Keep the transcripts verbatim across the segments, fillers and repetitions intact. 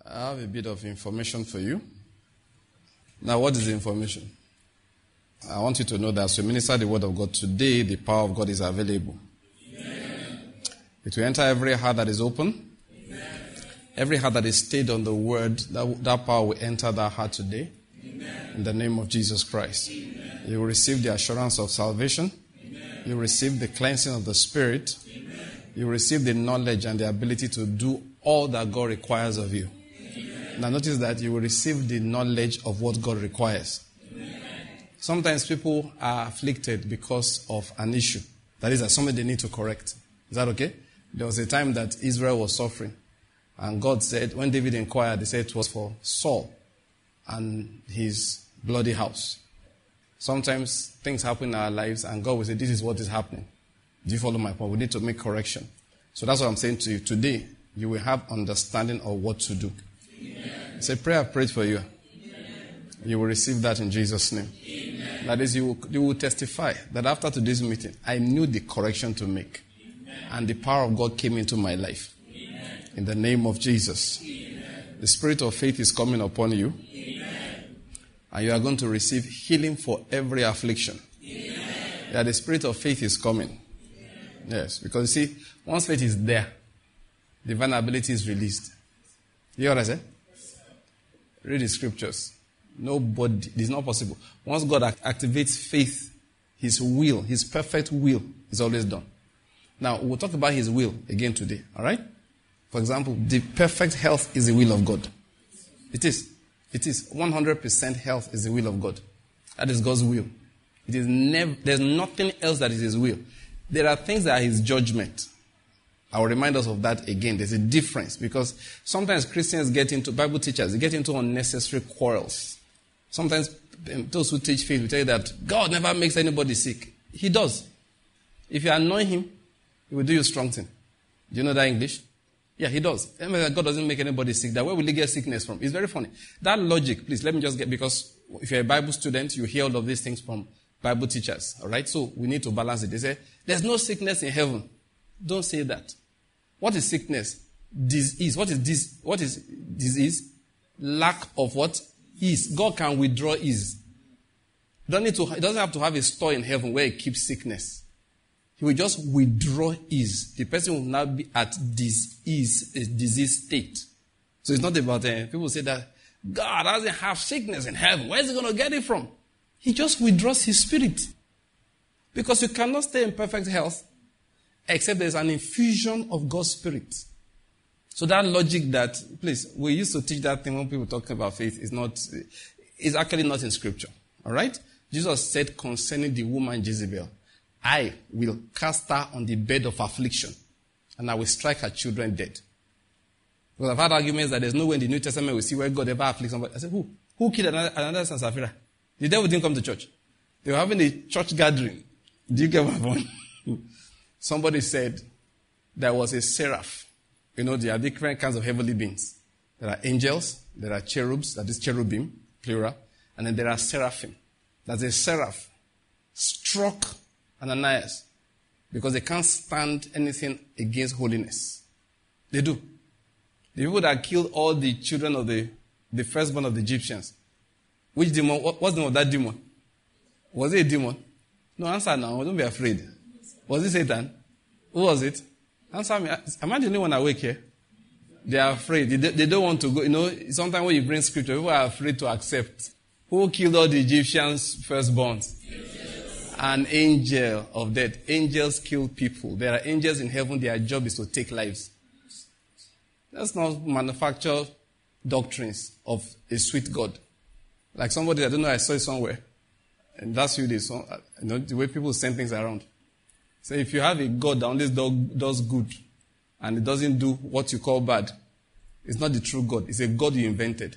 I have a bit of information for you. Now, what is the information? I want you to know that as you minister the word of God today, the power of God is available. Amen. It will enter every heart that is open. Amen. Every heart that is stayed on the word, that, that power will enter that heart today. Amen. In the name of Jesus Christ. Amen. You will receive the assurance of salvation. Amen. You will receive the cleansing of the Spirit. Amen. You will receive the knowledge and the ability to do all that God requires of you. Amen. Now notice that you will receive the knowledge of what God requires. Sometimes people are afflicted because of an issue. That is, that something they need to correct. Is that okay? There was a time that Israel was suffering. And God said, when David inquired, they said it was for Saul and his bloody house. Sometimes things happen in our lives and God will say, this is what is happening. Do you follow my point? We need to make correction. So that's what I'm saying to you. Today, you will have understanding of what to do. Amen. Say, pray, I've prayed for you. You will receive that in Jesus' name. Amen. That is, you will, you will testify that after today's meeting, I knew the correction to make. Amen. And the power of God came into my life. Amen. In the name of Jesus. Amen. The spirit of faith is coming upon you. Amen. And you are going to receive healing for every affliction. Amen. Yeah, the spirit of faith is coming. Amen. Yes, because you see, once faith is there, divine ability is released. You hear what I say? Read the scriptures. Nobody, it is not possible. Once God activates faith, His will, His perfect will is always done. Now, we'll talk about His will again today, all right? For example, the perfect health is the will of God. It is. It is. one hundred percent health is the will of God. That is God's will. It is never, there's nothing else that is His will. There are things that are His judgment. I will remind us of that again. There's a difference because sometimes Christians get into, Bible teachers, they get into unnecessary quarrels. Sometimes those who teach faith will tell you that God never makes anybody sick. He does. If you annoy Him, He will do you strong thing. Do you know that English? Yeah, He does. God doesn't make anybody sick. That where will He get sickness from? It's very funny. That logic, please, let me just get, because if you're a Bible student, you hear all of these things from Bible teachers. All right? So we need to balance it. They say, there's no sickness in heaven. Don't say that. What is sickness? Disease. What is this? What is disease? Lack of what? Ease. God can withdraw ease. Don't need to, he doesn't have to have a store in heaven where He keeps sickness. He will just withdraw ease. The person will now be at disease, a disease state. So it's not about, uh, people say that God doesn't have sickness in heaven. Where is He going to get it from? He just withdraws His spirit. Because you cannot stay in perfect health except there's an infusion of God's spirit. So that logic that, please, we used to teach that thing when people talk about faith is not, is actually not in scripture. All right? Jesus said concerning the woman Jezebel, I will cast her on the bed of affliction and I will strike her children dead. Because I've had arguments that there's no way in the New Testament we see where God ever afflicts somebody. I said, who? Who killed another, another and Sapphira? The devil didn't come to church. They were having a church gathering. Do you get my point? Somebody said there was a seraph. You know, there are different kinds of heavenly beings. There are angels, there are cherubs, that is cherubim, plural, and then there are seraphim. That's a seraph struck Ananias because they can't stand anything against holiness. They do. The people that killed all the children of the, the firstborn of the Egyptians. Which demon? What, what's the name of that demon? Was it a demon? No, answer now. Don't be afraid. Was it Satan? Who was it? Answer me. Am I the only one awake here? They are afraid. They, they don't want to go. You know, sometimes when you bring scripture, people are afraid to accept. Who killed all the Egyptians' firstborns? An angel of death. Angels kill people. There are angels in heaven. Their job is to take lives. Let's not manufacture doctrines of a sweet God. Like somebody, I don't know, I saw it somewhere. And that's who it is. So, you know, the way people send things around. So if you have a God that only does good and it doesn't do what you call bad, it's not the true God. It's a God you invented.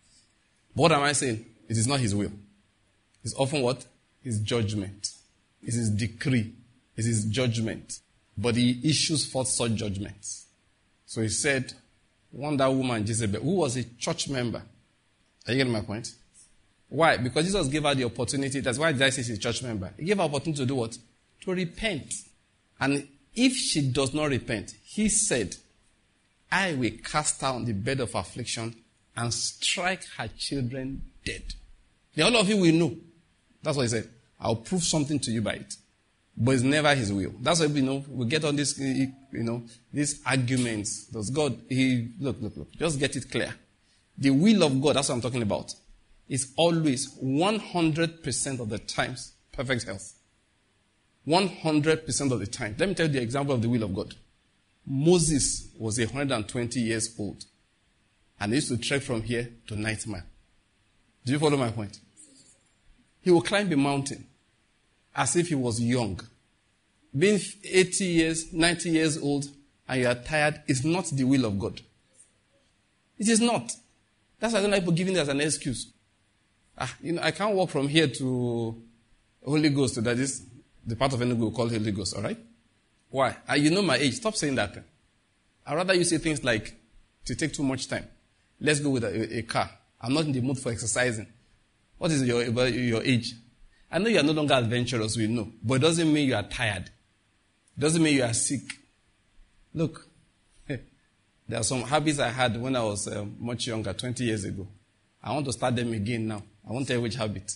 But what am I saying? It is not His will. It's often what? His judgment. It's His decree. It's His judgment. But He issues forth such judgments. So He said, one that woman Jezebel, who was a church member. Are you getting my point? Why? Because Jesus gave her the opportunity. That's why did I say she's a church member. He gave her opportunity to do what? To repent. And if she does not repent, He said, I will cast her on the bed of affliction and strike her children dead. The all of you will know. That's what he said. I'll prove something to you by it. But it's never his will. That's why we know we get on this, you know, these arguments. Does God, he, look, look, look, just get it clear. The will of God, that's what I'm talking about, is always one hundred percent of the times perfect health. one hundred percent of the time. Let me tell you the example of the will of God. Moses was one hundred twenty years old. And he used to trek from here to Nightmare. Do you follow my point? He will climb a mountain as if he was young. Being eighty years, ninety years old, and you are tired is not the will of God. It is not. That's why I don't like people giving it as an excuse. Ah, you know, I can't walk from here to Holy Ghost. That is the part of Enugu we call Holy Ghost, all right? Why? Ah, you know my age. Stop saying that. I'd rather you say things like, to take too much time. Let's go with a, a car. I'm not in the mood for exercising. What is your, your age? I know you are no longer adventurous, we know. But it doesn't mean you are tired. It doesn't mean you are sick. Look, there are some habits I had when I was uh, much younger, twenty years ago. I want to start them again now. I won't tell you which habit.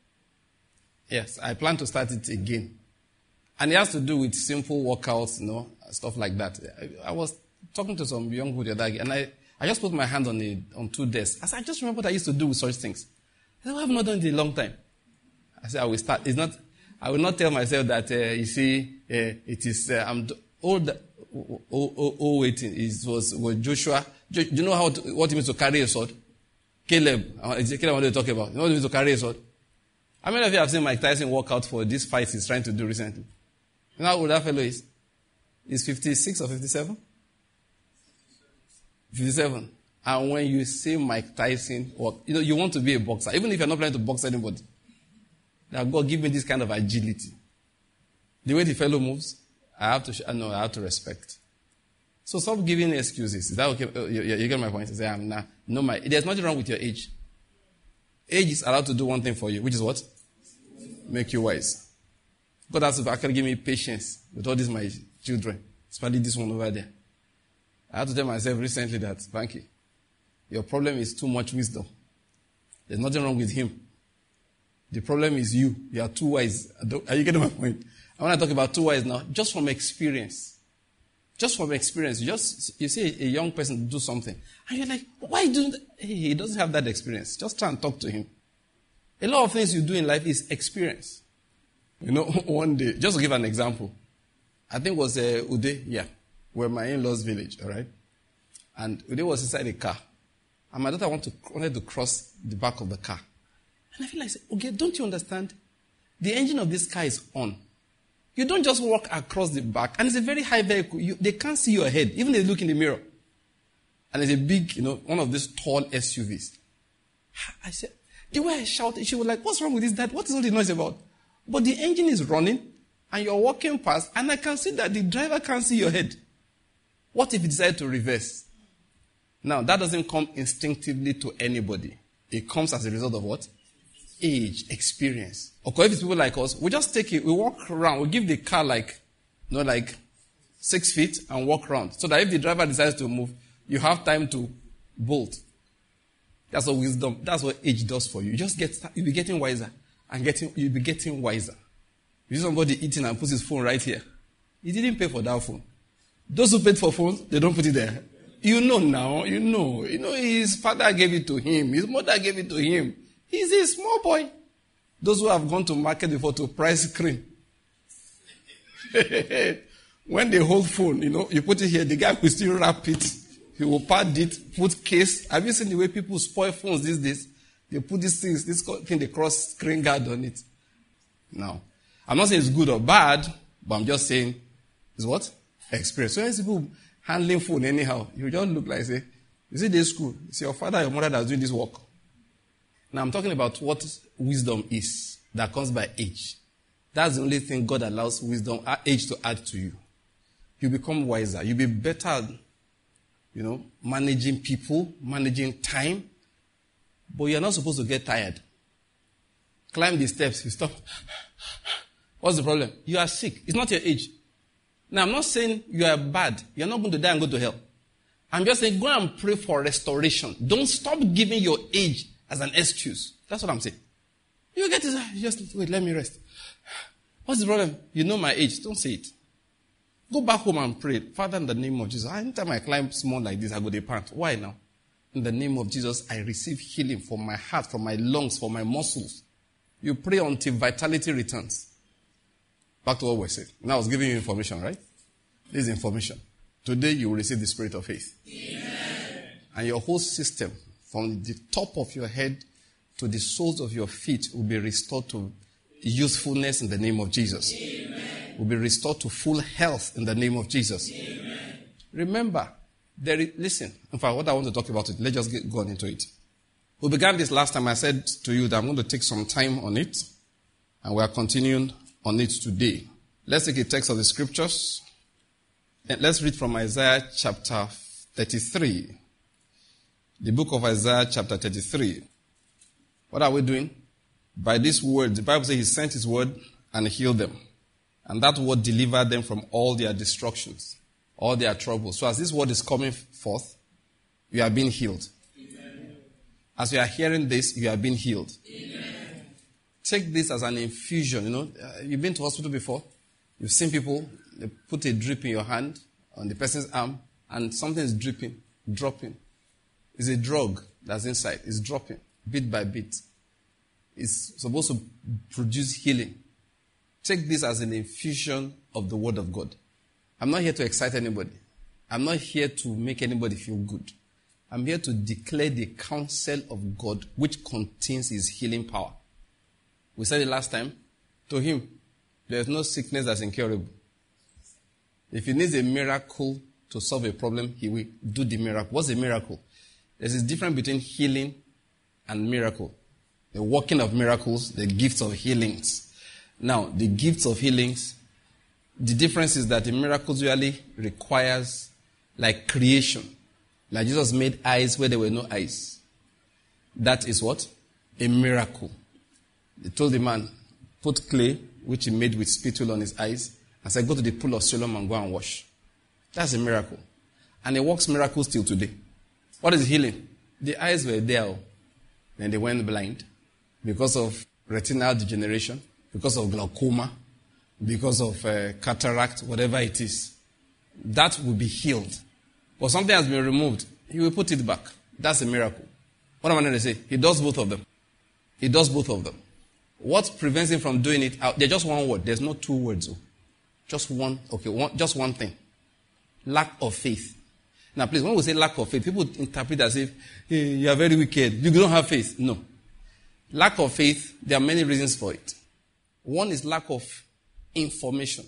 Yes, I plan to start it again. And it has to do with simple workouts, you know, stuff like that. I, I was talking to some young people the other day, and I, I just put my hand on the, on two desks. I said, I just remember what I used to do with such things. I said, well, I have not done it in a long time. I said, I will start. It's not, I will not tell myself that, uh, you see, uh, it is, uh, I'm old, oh, oh, oh, waiting. It was, was Joshua. Do you know how to, what it means to carry a sword? Caleb. Caleb, what are you talking about? You know what it means to carry a sword? How many of you have seen Mike Tyson walk out for this fight he's trying to do recently? You know how old that fellow is? He's fifty-six or fifty-seven? fifty-seven. And when you see Mike Tyson walk, you know, you want to be a boxer, even if you're not planning to box anybody. Now, God, give me this kind of agility. The way the fellow moves, I have to, no, I have to respect. So stop giving excuses. Is that okay? You, you, you get my point? Say, I'm not, no, my, there's nothing wrong with your age. Age is allowed to do one thing for you, which is what? Make you wise. God has to actually give me patience with all these my children, especially this one over there. I had to tell myself recently that, Frankie, your problem is too much wisdom. There's nothing wrong with him. The problem is you. You are too wise. Are you getting my point? I want to talk about too wise now, just from experience. Just from experience. You just, you see a young person do something, and you're like, why do that? Hey, he doesn't have that experience. Just try and talk to him. A lot of things you do in life is experience. You know, one day, just to give an example, I think it was uh, Ude, yeah, where my in-laws village, all right? And Ude was inside a car. And my daughter wanted to, wanted to cross the back of the car. And I feel like, okay, don't you understand? The engine of this car is on. You don't just walk across the back. And it's a very high vehicle. You, they can't see your head, even if they look in the mirror. And it's a big, you know, one of these tall S U Vs. I said, the way I shouted, she was like, what's wrong with this, Dad? What is all the noise about? But the engine is running, and you're walking past, and I can see that the driver can't see your head. What if he decides to reverse? Now, that doesn't come instinctively to anybody. It comes as a result of what? Age, experience. Okay, if it's people like us, we just take it, we walk around, we give the car like, you know, like six feet and walk around. So that if the driver decides to move, you have time to bolt. That's what wisdom, that's what age does for you. You just get, you'll be getting wiser and getting, you'll be getting wiser. You see somebody eating and puts his phone right here. He didn't pay for that phone. Those who paid for phones, they don't put it there. You know now, you know. You know his father gave it to him. His mother gave it to him. He's a small boy. Those who have gone to market before to price cream. When they hold phone, you know, you put it here, the guy will still wrap it. He will pad it, put case. Have you seen the way people spoil phones these days? They put these things, this thing, they cross screen guard on it. Now, I'm not saying it's good or bad, but I'm just saying it's what? Experience. So when people handling phone anyhow, you just look like, say, you see this school, it's your father or your mother that's doing this work. Now I'm talking about what wisdom is that comes by age. That's the only thing God allows wisdom, age to add to you. You become wiser. You be better, you know, managing people, managing time. But you're not supposed to get tired. Climb the steps, you stop. What's the problem? You are sick. It's not your age. Now I'm not saying you are bad. You're not going to die and go to hell. I'm just saying, go and pray for restoration. Don't stop giving your age as an excuse. That's what I'm saying. You get it, you just, wait, let me rest. What's the problem? You know my age. Don't say it. Go back home and pray. Father, in the name of Jesus. Anytime I climb small like this, I go to pant. Why now? In the name of Jesus, I receive healing from my heart, from my lungs, from my muscles. You pray until vitality returns. Back to what we said. Now I was giving you information, right? This is information. Today you will receive the spirit of faith. Amen. And your whole system, from the top of your head to the soles of your feet, will be restored to usefulness in the name of Jesus. Amen. Will be restored to full health in the name of Jesus. Amen. Remember, there is, listen, in fact, what I want to talk about it, let's just get going into it. We began this last time. I said to you that I'm going to take some time on it, and we are continuing on it today. Let's take a text of the scriptures. And let's read from Isaiah chapter thirty-three. The book of Isaiah chapter thirty-three. What are we doing? By this word, the Bible says he sent his word and healed them. And that word delivered them from all their destructions, all their troubles. So as this word is coming forth, you are being healed. Amen. As you are hearing this, you are being healed. Amen. Take this as an infusion. You know, uh, you've been to hospital before. You've seen people, they put a drip in your hand, on the person's arm, and something is dripping, dropping. It's a drug that's inside. It's dropping, bit by bit. It's supposed to produce healing. Take this as an infusion of the word of God. I'm not here to excite anybody. I'm not here to make anybody feel good. I'm here to declare the counsel of God, which contains his healing power. We said it last time. To him, there is no sickness that's incurable. If he needs a miracle to solve a problem, he will do the miracle. What's a miracle? There's a difference between healing and miracle. The working of miracles, the gifts of healings. Now, the gifts of healings, the difference is that the miracles usually requires like creation. Like Jesus made eyes where there were no eyes. That is what? A miracle. They told the man, put clay, which he made with spittle on his eyes, and said, go to the pool of Siloam and go and wash. That's a miracle. And he works miracles till today. What is healing? The eyes were there. Then they went blind because of retinal degeneration, because of glaucoma, because of uh, cataract, whatever it is. That will be healed. But something has been removed. He will put it back. That's a miracle. What am I going to say? He does both of them. He does both of them. What prevents him from doing it? There's just one word. There's no two words. Oh. Just one, okay, one, just one thing. Lack of faith. Now, please, when we say lack of faith, people interpret as if, hey, you are very wicked. You don't have faith. No. Lack of faith, there are many reasons for it. One is lack of information.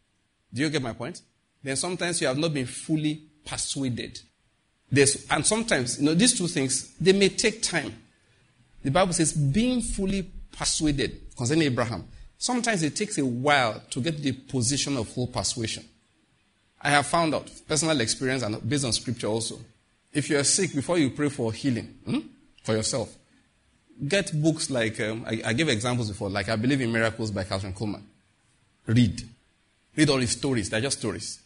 Do you get my point? Then sometimes you have not been fully persuaded. There's, and sometimes, you know, these two things, they may take time. The Bible says, being fully persuaded concerning Abraham. Sometimes it takes a while to get to the position of full persuasion. I have found out, personal experience and based on scripture also, if you are sick, before you pray for healing, hmm, for yourself, get books like, um, I, I gave examples before, like I Believe in Miracles by Catherine Coleman. Read. Read all his stories. They're just stories.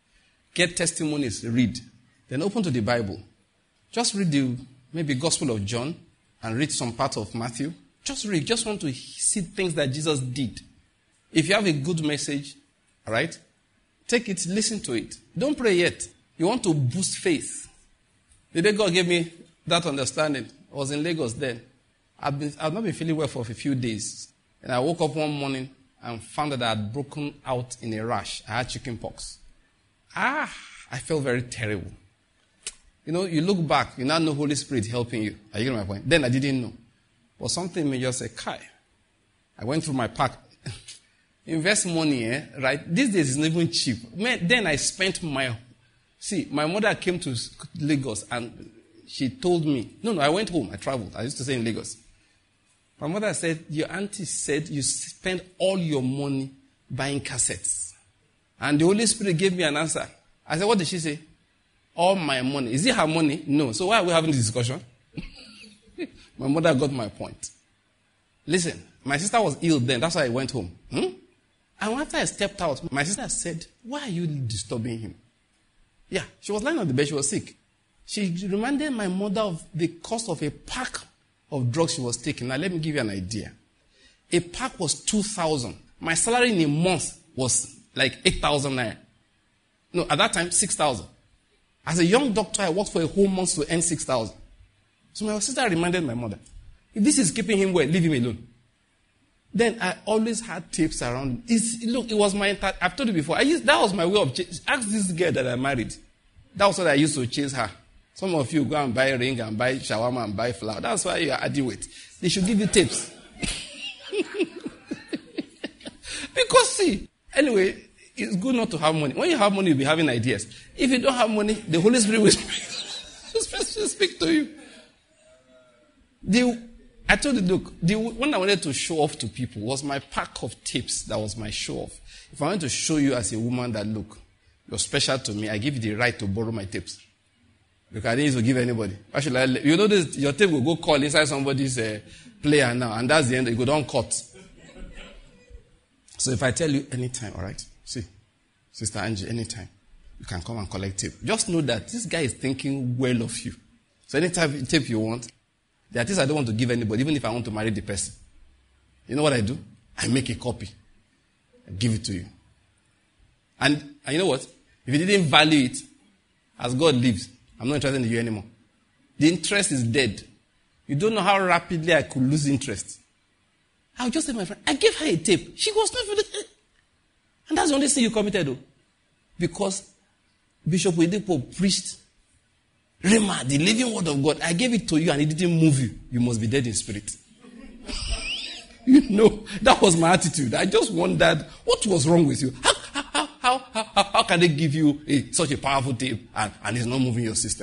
Get testimonies. Read. Then open to the Bible. Just read the, maybe Gospel of John and read some part of Matthew. Just read. Just want to see things that Jesus did. If you have a good message, all right, take it, listen to it. Don't pray yet. You want to boost faith. The day God gave me that understanding, I was in Lagos then. I've, been, I've not been feeling well for a few days. And I woke up one morning and found that I had broken out in a rash. I had chicken pox. Ah, I felt very terrible. You know, you look back, you now know Holy Spirit helping you. Are you getting my point? Then I didn't know. But something in me just said, Kai. I went through my pack. Invest money, eh? Right? These days it's not even cheap. Man, then I spent my... See, my mother came to Lagos and she told me... No, no, I went home. I traveled. I used to stay in Lagos. My mother said, your auntie said you spend all your money buying cassettes. And the Holy Spirit gave me an answer. I said, what did she say? All my money. Is it her money? No. So why are we having this discussion? My mother got my point. Listen, my sister was ill then. That's why I went home. Hmm? And after I stepped out, my sister said, why are you disturbing him? Yeah, she was lying on the bed. She was sick. She reminded my mother of the cost of a pack of drugs she was taking. Now, let me give you an idea. A pack was two thousand. My salary in a month was like eight thousand naira. No, at that time, six thousand. As a young doctor, I worked for a whole month to earn six thousand. So my sister reminded my mother, if this is keeping him well, leave him alone. Then I always had tapes around. It's, look, it was my entire, I've told you before, I used, that was my way of, ch- ask this girl that I married. That was what I used to chase her. Some of you go and buy a ring and buy shawarma and buy flour. That's why you are adding weight. They should give you tapes. Because see, anyway, it's good not to have money. When you have money, you'll be having ideas. If you don't have money, the Holy Spirit will speak, speak to you. The, I told you, look, the one I wanted to show off to people was my pack of tapes. That was my show off. If I want to show you as a woman that, look, you're special to me, I give you the right to borrow my tapes. Because I didn't used to give anybody. Why should I? You know, this, your tape will go call inside somebody's uh, player now, and that's the end. You go down cut. So if I tell you anytime, all right? See, Sister Angie, anytime, you can come and collect tape. Just know that this guy is thinking well of you. So anytime tape you want, the artist I don't want to give anybody, even if I want to marry the person. You know what I do? I make a copy. I give it to you. And, and you know what? If you didn't value it, as God lives, I'm not interested in you anymore. The interest is dead. You don't know how rapidly I could lose interest. I'll just say, my friend, I gave her a tape. She was not feeling it. And that's the only thing you committed, though. Because Bishop Oyedepo preached Rhema, the living word of God. I gave it to you and it didn't move you. You must be dead in spirit. You know, that was my attitude. I just wondered, what was wrong with you? How, how, how, how, how, how can they give you a, such a powerful tape and, and it's not moving your system?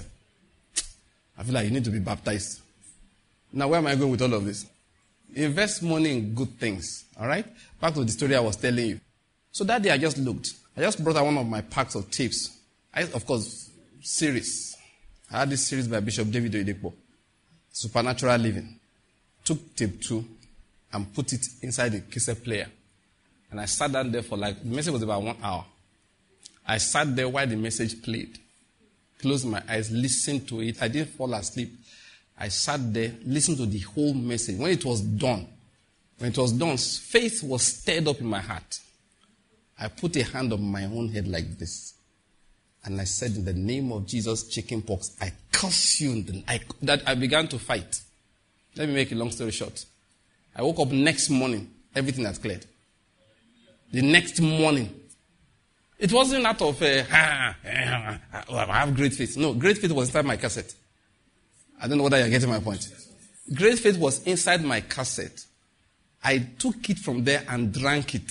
I feel like you need to be baptized. Now, where am I going with all of this? Invest money in good things. All right? Back to the story I was telling you. So that day I just looked. I just brought out one of my packs of tapes. I, of course, series. I had this series by Bishop David Oyedepo. Supernatural Living. Took tape two and put it inside the cassette player. And I sat down there for like, the message was about one hour. I sat there while the message played. Closed my eyes, listened to it. I didn't fall asleep. I sat there, listened to the whole message. When it was done, when it was done, faith was stirred up in my heart. I put a hand on my own head like this. And I said, in the name of Jesus, chicken pox, I curse you. And I, that I began to fight. Let me make a long story short. I woke up next morning, everything had cleared. The next morning, it wasn't out of, uh, ah, ah, ah, I have great faith. No, great faith was inside my cassette. I don't know whether you're getting my point. Great faith was inside my cassette. I took it from there and drank it.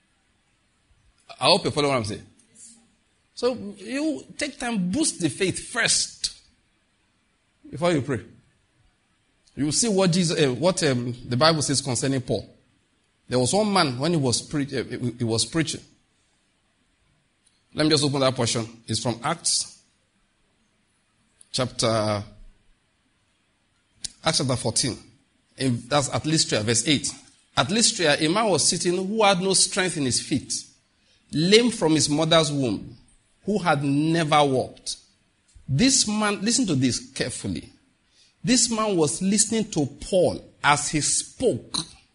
I hope you follow what I'm saying. So you take time, boost the faith first before you pray. You will see what Jesus, uh, what um, the Bible says concerning Paul. There was one man when he was pre- uh, he was preaching. Let me just open that portion. It's from Acts, chapter Acts chapter fourteen. In, that's at Lystra, verse eight. At Lystra, a man was sitting who had no strength in his feet, lame from his mother's womb, who had never walked. This man, listen to this carefully. This man was listening to Paul as he spoke,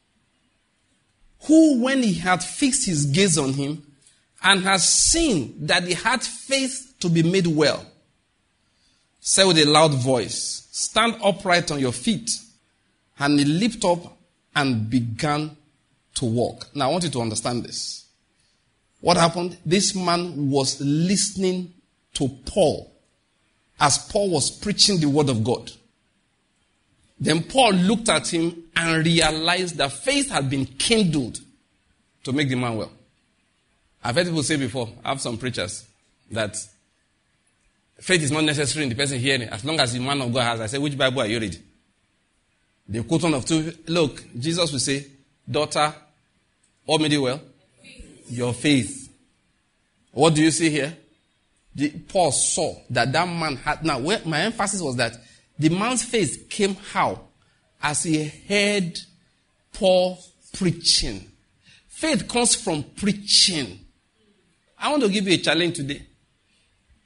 who, when he had fixed his gaze on him and has seen that he had faith to be made well, said with a loud voice, "Stand upright on your feet." And he leaped up and began to walk. Now, I want you to understand this. What happened? This man was listening to Paul as Paul was preaching the word of God. Then Paul looked at him and realized that faith had been kindled to make the man well. I've heard people say before, I have some preachers, that faith is not necessary in the person hearing. As long as the man of God has, I say, which Bible are you reading? They quote one of two. Look, Jesus will say, daughter, what made you well? Your faith. What do you see here? The, Paul saw that that man had, now where, my emphasis was that the man's faith came how? As he heard Paul preaching. Faith comes from preaching. I want to give you a challenge today.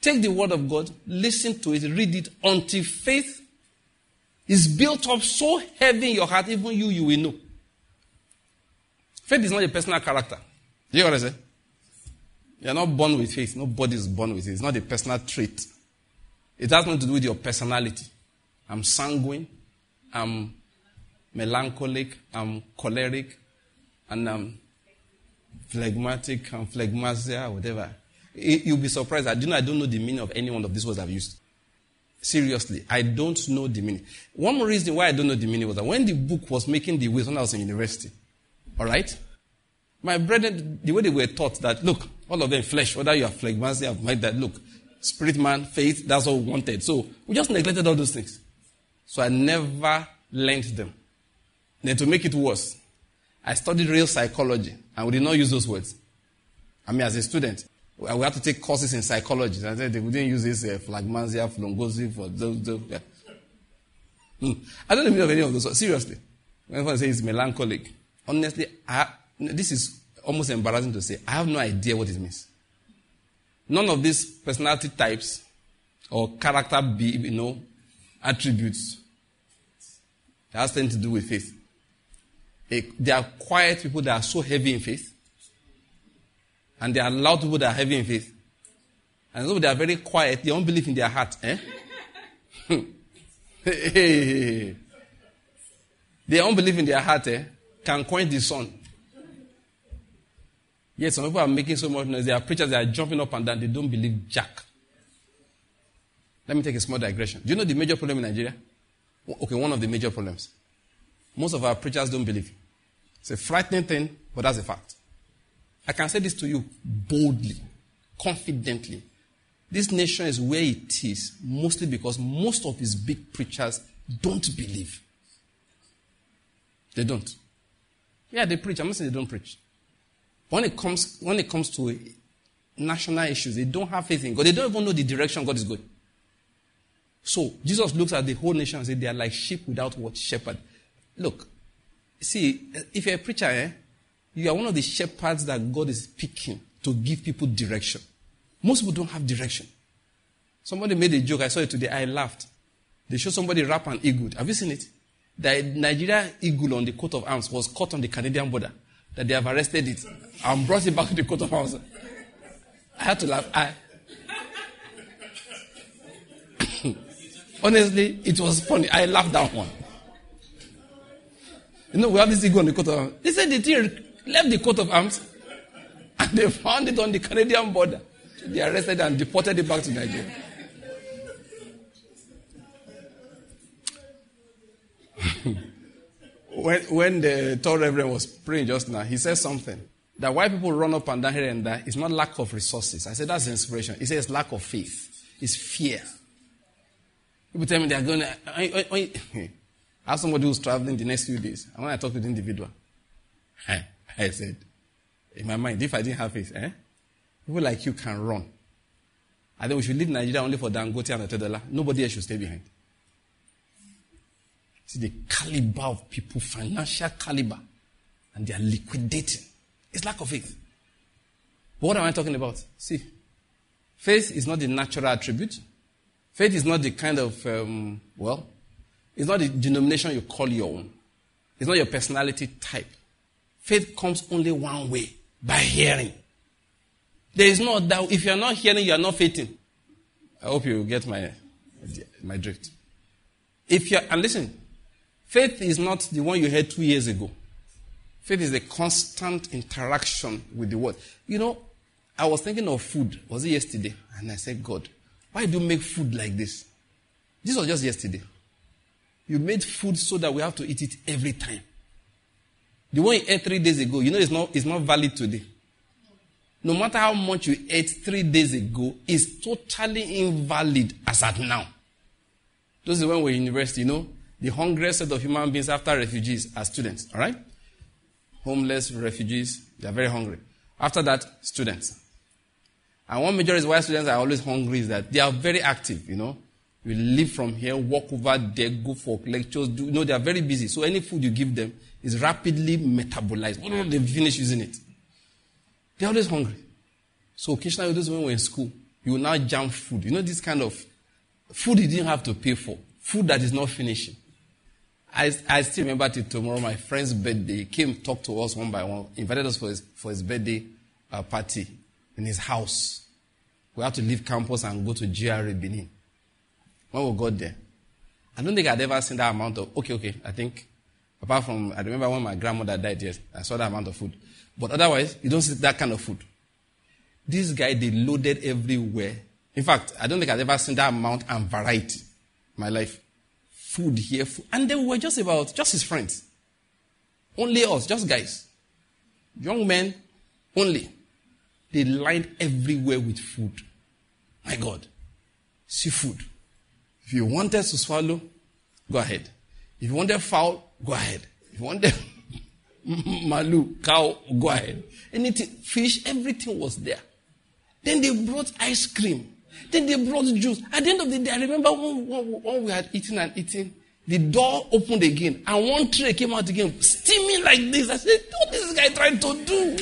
Take the word of God, listen to it, read it until faith is built up so heavy in your heart, even you, you will know. Faith is not a personal character. Do you know what I say? You are not born with faith. Nobody is born with it. It's not a personal trait. It has nothing to do with your personality. I'm sanguine. I'm melancholic. I'm choleric. And I'm phlegmatic. I'm phlegmasia, whatever. You'll be surprised. I do know I don't know the meaning of any one of these words I've used. Seriously, I don't know the meaning. One more reason why I don't know the meaning was that when the book was making the waves when I was in university, all right, my brethren, the way they were taught that, look, all of them flesh, whether you are phlegmasia, like that, look, spirit man, faith, that's all we wanted. So we just neglected all those things. So I never learned them. Then to make it worse, I studied real psychology and we did not use those words. I mean, as a student, we had to take courses in psychology. And they wouldn't use this uh, phlegmasia, phlegmosis, for those. those yeah. hmm. I don't know the meaning of any of those. Seriously. When someone says melancholic, honestly, I, this is almost embarrassing to say. I have no idea what it means. None of these personality types or character, be, you know, attributes has anything to do with faith. There are quiet people that are so heavy in faith. And there are loud people that are heavy in faith. And those that are very quiet, they don't believe in their heart. Eh? They don't believe in their heart. Eh? Can quench the sun. Yet some people are making so much noise. There are preachers that are jumping up and down. They don't believe jack. Let me take a small digression. Do you know the major problem in Nigeria? Okay, one of the major problems. Most of our preachers don't believe. It's a frightening thing, but that's a fact. I can say this to you boldly, confidently. This nation is where it is, mostly because most of its big preachers don't believe. They don't. Yeah, they preach. I'm not saying they don't preach. When it comes, when it comes to national issues, they don't have faith in God. They don't even know the direction God is going. So, Jesus looks at the whole nation and says, they are like sheep without what? Shepherd. Look, see, if you're a preacher, eh? You are one of the shepherds that God is picking to give people direction. Most people don't have direction. Somebody made a joke. I saw it today. I laughed. They showed somebody wrap an eagle. Have you seen it? The Nigeria eagle on the coat of arms was caught on the Canadian border. That they have arrested it and brought it back to the coat of arms. I had to laugh. I... Honestly, it was funny. I laughed that one. You know, we have this eagle on the coat of arms. They said the thing left the coat of arms and they found it on the Canadian border. They arrested and deported it back to Nigeria. when, when the tall reverend was praying just now, he said something. That why people run up and down here and there is not lack of resources. I said that's inspiration. He says lack of faith. It's fear. People tell me they are going to... I, I, I, I have somebody who's traveling the next few days. And when I talk to the individual, I said, in my mind, if I didn't have faith, eh? People like you can run. I think we should leave Nigeria only for Dangote and Otedola. Nobody else should stay behind. See the caliber of people, financial caliber, and they are liquidating. It's lack of faith. But what am I talking about? See, faith is not the natural attribute. Faith is not the kind of, um, well, it's not the denomination you call your own. It's not your personality type. Faith comes only one way, by hearing. There is no doubt. If you are not hearing, you are not faithing. I hope you get my, my drift. If you are, and listen, faith is not the one you heard two years ago. Faith is a constant interaction with the word. You know, I was thinking of food. Was it yesterday? And I said, God, why do you make food like this? This was just yesterday. You made food so that we have to eat it every time. The one you ate three days ago, you know it's not, it's not valid today. No matter how much you ate three days ago, it's totally invalid as at now. Those are when we're in university, you know, the hungriest set of human beings after refugees are students, all right? Homeless, refugees, they are very hungry. After that, students. And one major reason why students are always hungry is that they are very active, you know. You live from here, walk over there, go for lectures. Do, you know, they are very busy. So any food you give them is rapidly metabolized. Oh, they finish using it. They're always hungry. So occasionally, those when we're in school, you will now jam food. You know this kind of food you didn't have to pay for. Food that is not finishing. I, I still remember till tomorrow, my friend's birthday. He came, talked to us one by one, invited us for his, for his birthday uh, party in his house. We had to leave campus and go to G R A Benin. When we got there, I don't think I'd ever seen that amount of, okay, okay, I think, apart from, I remember when my grandmother died, yes, I saw that amount of food. But otherwise, you don't see that kind of food. This guy, they loaded everywhere. In fact, I don't think I've ever seen that amount and variety in my life. Food here, food. And they were just about, just his friends. Only us, just guys. Young men, only. They lined everywhere with food. My God. Seafood. If you wanted to swallow, go ahead. If you wanted fowl, go ahead. If you wanted malu, cow, go ahead. Anything, fish, everything was there. Then they brought ice cream. Then they brought juice. At the end of the day, I remember when, when, when we had eaten and eaten, the door opened again, and one tray came out again, steaming like this. I said, what is this guy trying to do?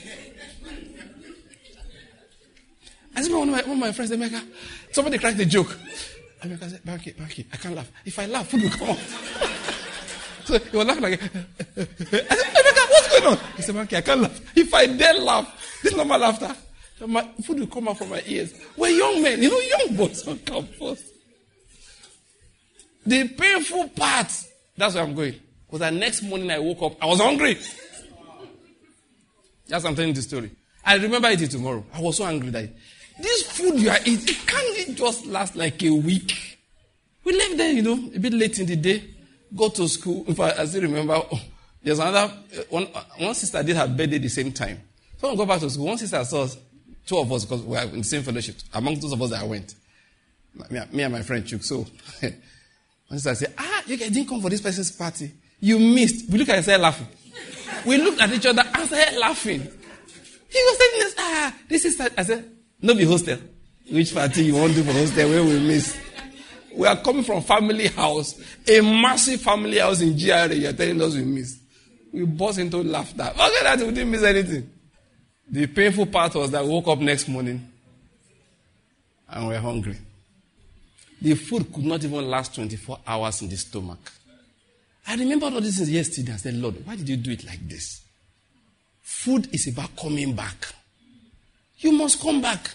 I said, one of my, one of my friends, Emeka, somebody cracked a joke. Emeka said, Banky, Banky, I can't laugh. If I laugh, food will come out. So he was laughing like, I said, Emeka, what's going on? He said, Banky, I can't laugh. If I dare laugh, this is normal laughter. My food will come out from my ears. We're young men, you know, young boys on campus. The painful part, that's where I'm going. Because the next morning I woke up, I was hungry. That's I'm telling you the story. I remember it tomorrow. I was so angry that this food you are eating, can't it just last like a week? We left there, you know, a bit late in the day, go to school. In fact, I still remember, oh, there's another, one, one sister did her birthday the same time. So when we go back to school, one sister saw us, two of us, because we are in the same fellowship, among those of us that went. Me, me and my friend Chuk. So, one sister said, ah, you guys didn't come for this person's party. You missed. We looked at each other laughing. We looked at each other and started laughing. He was saying this, ah, this is, I said, no be hostel. Which party you want to do for hostel where we miss? We are coming from family house, a massive family house in G R A. You're telling us we miss. We burst into laughter. Okay, that we didn't miss anything. The painful part was that we woke up next morning and we were hungry. The food could not even last twenty-four hours in the stomach. I remember all this yesterday. I said, Lord, why did you do it like this? Food is about coming back. You must come back.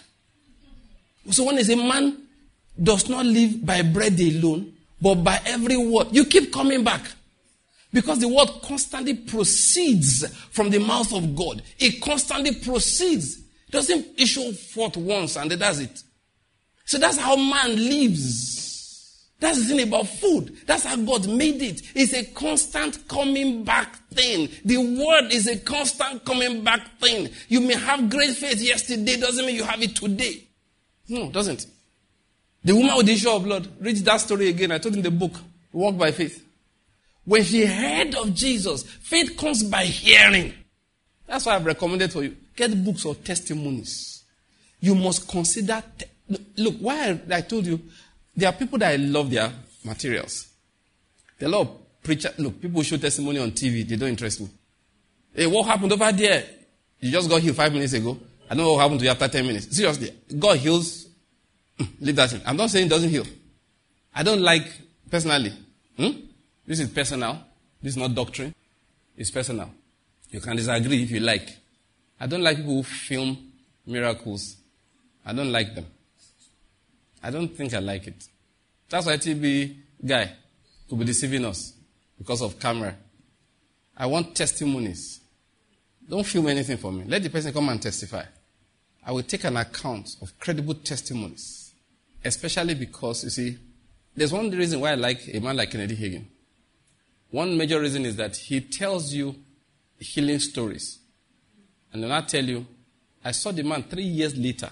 So when they say man does not live by bread alone, but by every word, you keep coming back. Because the word constantly proceeds from the mouth of God. It constantly proceeds. It doesn't issue forth once and that's it. So that's how man lives. That's the thing about food. That's how God made it. It's a constant coming back thing. The word is a constant coming back thing. You may have great faith yesterday, doesn't mean you have it today. No, doesn't. The woman with the issue of blood, read that story again. I told in the book, Walk by Faith. When she heard of Jesus, faith comes by hearing. That's why I've recommended for you. Get books or testimonies. You must consider... Te- Look, why I, I told you, there are people that I love their materials. There are a lot of preachers. Look, people show testimony on T V. They don't interest me. Hey, what happened over there? You just got healed five minutes ago. I don't know what happened to you after ten minutes. Seriously, God heals. Leave that in. I'm not saying it doesn't heal. I don't like, personally. Hmm? This is personal. This is not doctrine. It's personal. You can disagree if you like. I don't like people who film miracles. I don't like them. I don't think I like it. That's why T B guy could be deceiving us because of camera. I want testimonies. Don't film anything for me. Let the person come and testify. I will take an account of credible testimonies. Especially because, you see, there's one reason why I like a man like Kennedy Hagin. One major reason is that he tells you healing stories. And then I tell you, I saw the man three years later.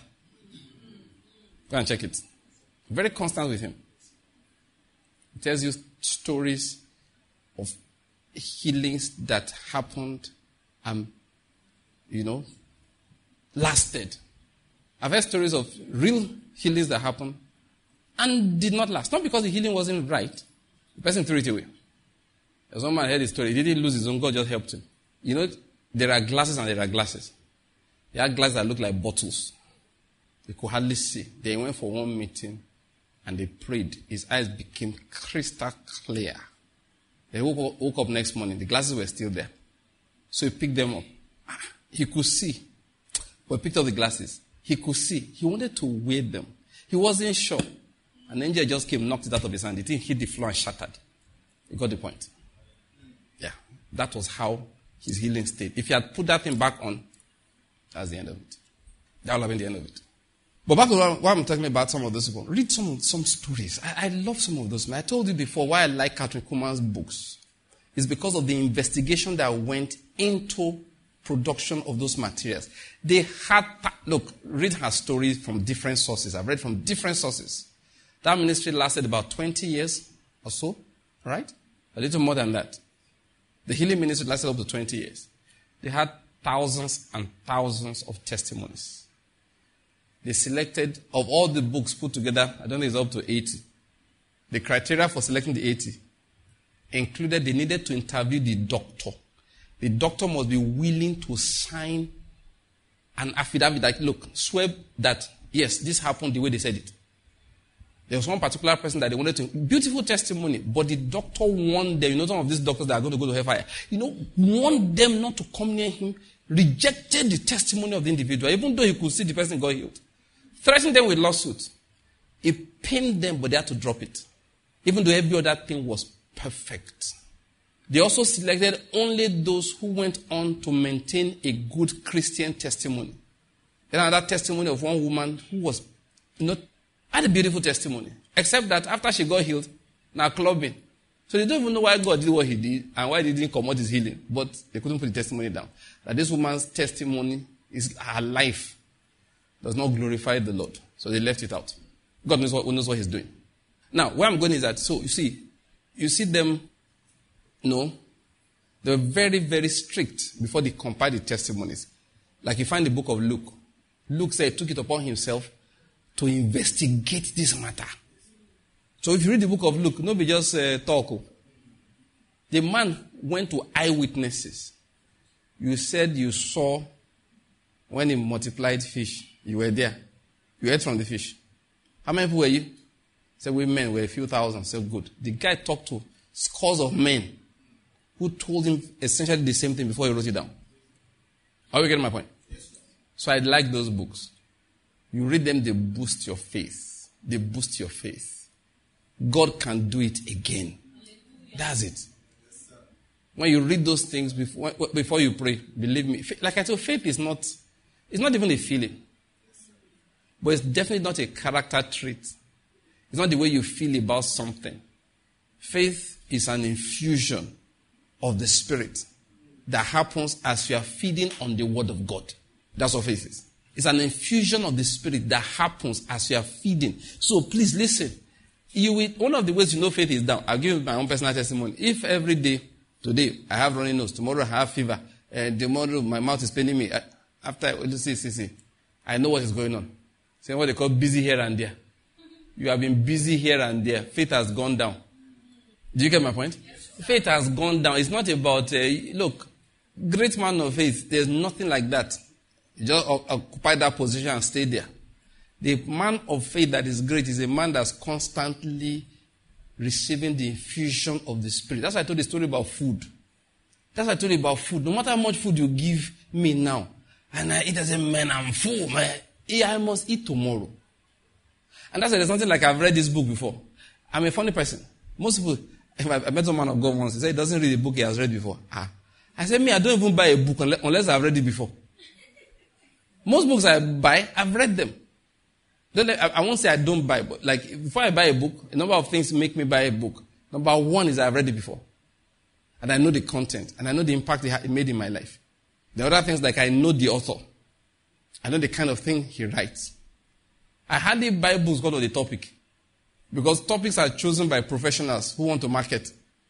Go and check it. Very constant with him. He tells you stories of healings that happened and, you know, lasted. I've heard stories of real healings that happened and did not last. Not because the healing wasn't right. The person threw it away. As one man heard his story, he didn't lose his own, God just helped him. You know, there are glasses and there are glasses. There are glasses that look like bottles. He could hardly see. They went for one meeting and they prayed. His eyes became crystal clear. They woke up, woke up next morning. The glasses were still there. So he picked them up. He could see. But he picked up the glasses. He could see. He wanted to wear them. He wasn't sure. An angel just came, knocked it out of his hand. The thing hit the floor and shattered. You got the point? Yeah. That was how his healing stayed. If he had put that thing back on, that's the end of it. That would have been the end of it. But back to what I'm talking about, some of those people. Read some some stories. I, I love some of those. I told you before why I like Catherine Kuhlman's books. It's because of the investigation that went into production of those materials. They had, look, read her stories from different sources. I've read from different sources. That ministry lasted about twenty years or so, right? A little more than that. The healing ministry lasted up to twenty years. They had thousands and thousands of testimonies. They selected, of all the books put together, I don't know, it's up to eighty. The criteria for selecting the eighty included they needed to interview the doctor. The doctor must be willing to sign an affidavit that, look, swear that, yes, this happened the way they said it. There was one particular person that they wanted to, beautiful testimony, but the doctor warned them, you know, some of these doctors that are going to go to hellfire, you know, warned them not to come near him, rejected the testimony of the individual, even though he could see the person got healed. Threatened them with lawsuits. It pained them, but they had to drop it. Even though every other thing was perfect. They also selected only those who went on to maintain a good Christian testimony. Then another testimony of one woman who was not, had a beautiful testimony. Except that after she got healed, now clubbing. So they don't even know why God did what he did and why he didn't come out his healing. But they couldn't put the testimony down. That this woman's testimony is her life does not glorify the Lord. So they left it out. God knows what, knows what he's doing. Now, where I'm going is that, so you see, you see them, you know, they were very, very strict before they compiled the testimonies. Like you find the book of Luke. Luke said he took it upon himself to investigate this matter. So if you read the book of Luke, nobody just uh, talk. The man went to eyewitnesses. You said you saw when he multiplied fish. You were there. You ate from the fish. How many people were you? Said we men were a few thousand. Said good. The guy talked to scores of men who told him essentially the same thing before he wrote it down. Are you getting my point? So I like those books. You read them, they boost your faith. They boost your faith. God can do it again. That's it. When you read those things before, before you pray, believe me, like I told, faith is not, it's not even a feeling. But it's definitely not a character trait. It's not the way you feel about something. Faith is an infusion of the Spirit that happens as you are feeding on the Word of God. That's what faith is. It's an infusion of the Spirit that happens as you are feeding. So please listen. You will, one of the ways you know faith is down, I'll give you my own personal testimony. If every day, today, I have running nose, tomorrow I have fever, and tomorrow my mouth is paining me, I, after, see, see, see, I know what is going on. Say what they call busy here and there. You have been busy here and there. Faith has gone down. Do you get my point? Yes. Faith has gone down. It's not about, uh, look, great man of faith, there's nothing like that. You just occupy that position and stay there. The man of faith that is great is a man that's constantly receiving the infusion of the Spirit. That's why I told the story about food. That's why I told you about food. No matter how much food you give me now, and I eat as a man, I'm full, man. I must eat tomorrow. And that's why there's something like I've read this book before. I'm a funny person. Most people, if I met some man of God once, he said he doesn't read a book he has read before. Ah. I said, me, I don't even buy a book unless, unless I've read it before. Most books I buy, I've read them. Don't let, I, I won't say I don't buy, but like before I buy a book, a number of things make me buy a book. Number one is I've read it before. And I know the content. And I know the impact it made in my life. The other things like I know the author. I know the kind of thing he writes. I hardly buy books because of the topic. Because topics are chosen by professionals who want to market.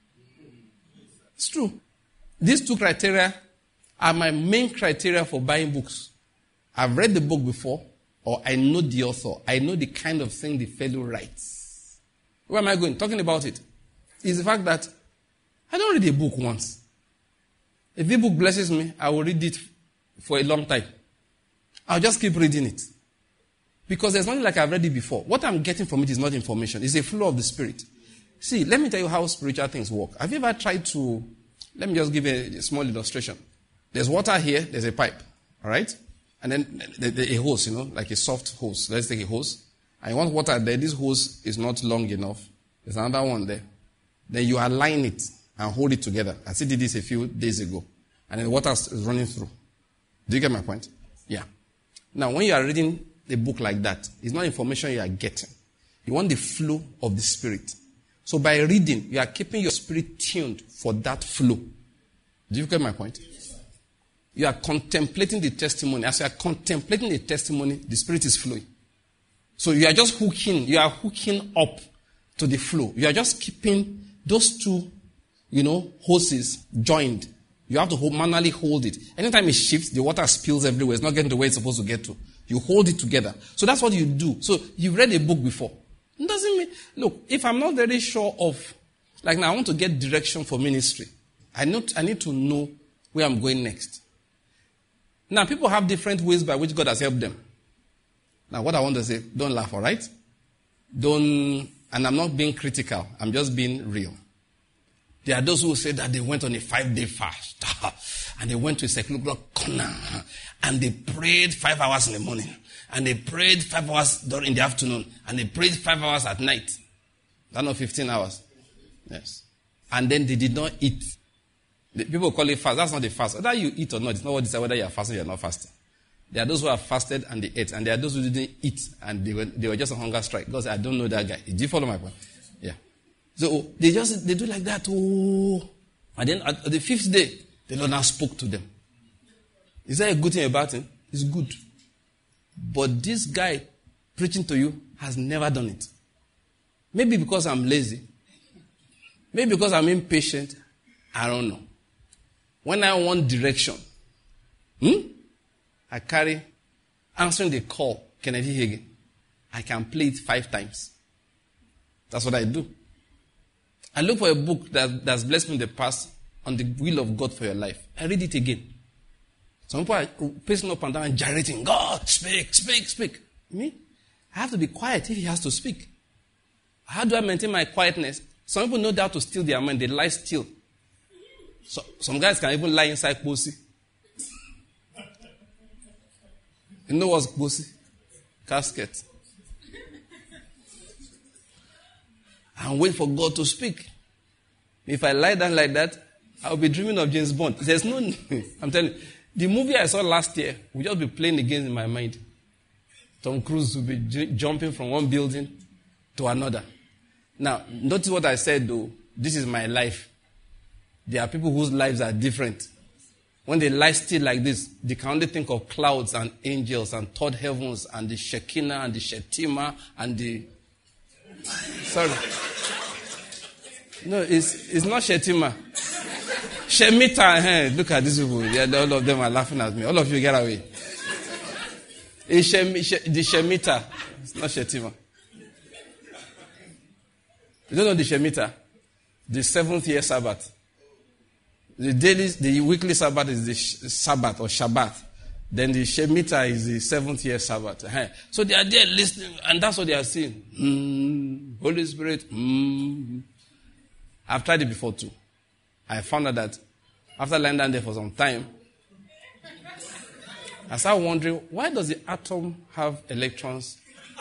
It's true. These two criteria are my main criteria for buying books. I've read the book before, or I know the author. I know the kind of thing the fellow writes. Where am I going? Talking about it. Is the fact that I don't read a book once. If the book blesses me, I will read it for a long time. I'll just keep reading it. Because there's nothing like I've read it before. What I'm getting from it is not information. It's a flow of the Spirit. See, let me tell you how spiritual things work. Have you ever tried to, let me just give a, a small illustration. There's water here, there's a pipe, all right? And then the, the, a hose, you know, like a soft hose. Let's take a hose. And you want water there. This hose is not long enough. There's another one there. Then you align it and hold it together. I did this a few days ago. And then the water is running through. Do you get my point? Yeah. Now, when you are reading a book like that, it's not information you are getting. You want the flow of the Spirit. So by reading, you are keeping your spirit tuned for that flow. Do you get my point? You are contemplating the testimony. As you are contemplating the testimony, the Spirit is flowing. So you are just hooking, you are hooking up to the flow. You are just keeping those two, you know, hoses joined. You have to hold, manually hold it. Anytime it shifts, the water spills everywhere. It's not getting to where it's supposed to get to. You hold it together. So that's what you do. So you've read a book before. It doesn't mean, look, if I'm not very sure of, like now I want to get direction for ministry. I know, I need to know where I'm going next. Now people have different ways by which God has helped them. Now what I want to say, don't laugh, all right? Don't, and I'm not being critical. I'm just being real. There are those who say that they went on a five-day fast. And they went to a secluded corner. And they prayed five hours in the morning. And they prayed five hours during the afternoon. And they prayed five hours at night. That's not fifteen hours. Yes. And then they did not eat. The people call it fast. That's not the fast. Whether you eat or not, it's not what decide whether you are fasting or you are not fasting. There are those who have fasted and they ate. And there are those who didn't eat. And they were, they were just on hunger strike. Because I don't know that guy. Do you follow my point? Yeah. So they just, they do like that. Oh. And then at the fifth day, the Lord now spoke to them. Is that a good thing about him? It's good. But this guy preaching to you has never done it. Maybe because I'm lazy. Maybe because I'm impatient. I don't know. When I want direction, hmm, I carry answering the call, Kennedy Hagin. I can play it five times. That's what I do. I look for a book that, that's blessed me in the past on the will of God for your life. I read it again. Some people are pacing up and down and gyrating. God, speak, speak, speak. Me? I have to be quiet if he has to speak. How do I maintain my quietness? Some people know how to steal their mind. They lie still. So, some guys can even lie inside pussy. You know what's pussy? Casket. And wait for God to speak. If I lie down like that, I'll be dreaming of James Bond. There's no need. I'm telling you. The movie I saw last year will just be playing again in my mind. Tom Cruise will be j- jumping from one building to another. Now, notice what I said though. This is my life. There are people whose lives are different. When they lie still like this, they can only think of clouds and angels and third heavens and the Shekinah and the Shetima and the... Sorry. No, it's, it's not Shetima. Shemita, hey, look at these people. Yeah, all of them are laughing at me. All of you get away. It's Shem, Shem, the Shemita. It's not Shetima. You don't know the Shemita? The seventh year Sabbath. The daily, the weekly Sabbath is the sh- Sabbath or Shabbat. Then the Shemitah is the seventh year Sabbath. Hey. So they are there listening, and that's what they are seeing. Mm, Holy Spirit. Mm. I've tried it before too. I found out that after lying down there for some time, I started wondering, why does the atom have electrons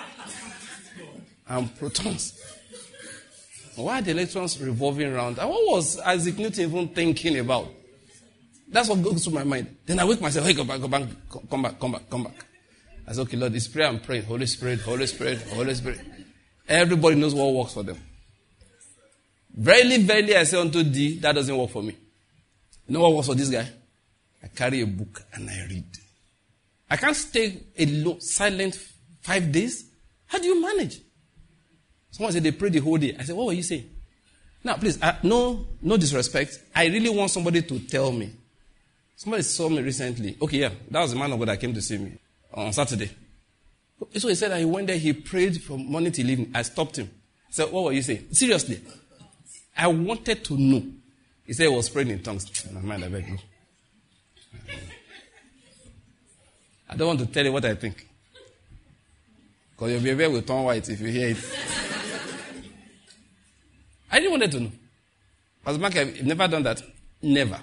and protons? Why are the electrons revolving around? And what was Isaac Newton even thinking about? That's what goes through my mind. Then I wake myself, hey, go back, go back, come back, come back, come back. I said, okay, Lord, this prayer I'm praying. Holy Spirit, Holy Spirit, Holy Spirit. Everybody knows what works for them. Verily, verily, I say unto thee, that doesn't work for me. You know what works for this guy? I carry a book and I read. I can't stay alone, silent five days. How do you manage? Someone said they prayed the whole day. I said, what were you saying? Now, please, uh, no, no disrespect. I really want somebody to tell me. Somebody saw me recently. Okay, yeah, that was the man of God that came to see me on Saturday. So he said that he went there, he prayed from morning till evening. I stopped him. I said, what were you saying? Seriously. I wanted to know. He said he was praying in tongues. In my mind, I beg you. I don't want to tell you what I think. Because your behavior will turn white if you hear it. I didn't want to know. Pastor Mark, I've never done that. Never.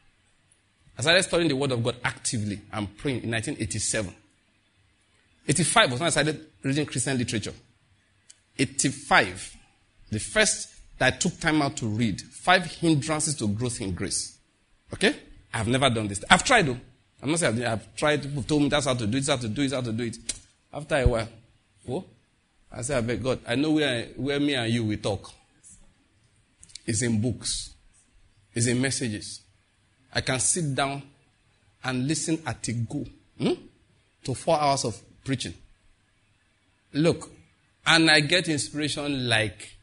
I started studying the Word of God actively and praying in nineteen eighty-seven. eighty-five was when I started reading Christian literature. eighty-five, the first that I took time out to read, Five Hindrances to Growth in Grace. Okay? I've never done this. I've tried though. I'm not saying I've, I've tried. People told me that's how to do it, that's how to do it, that's how to do it. After a while, oh, I said, I beg God, I know where, where me and you will talk. It's in books. It's in messages. I can sit down and listen at a go hmm, to four hours of preaching. Look, and I get inspiration like,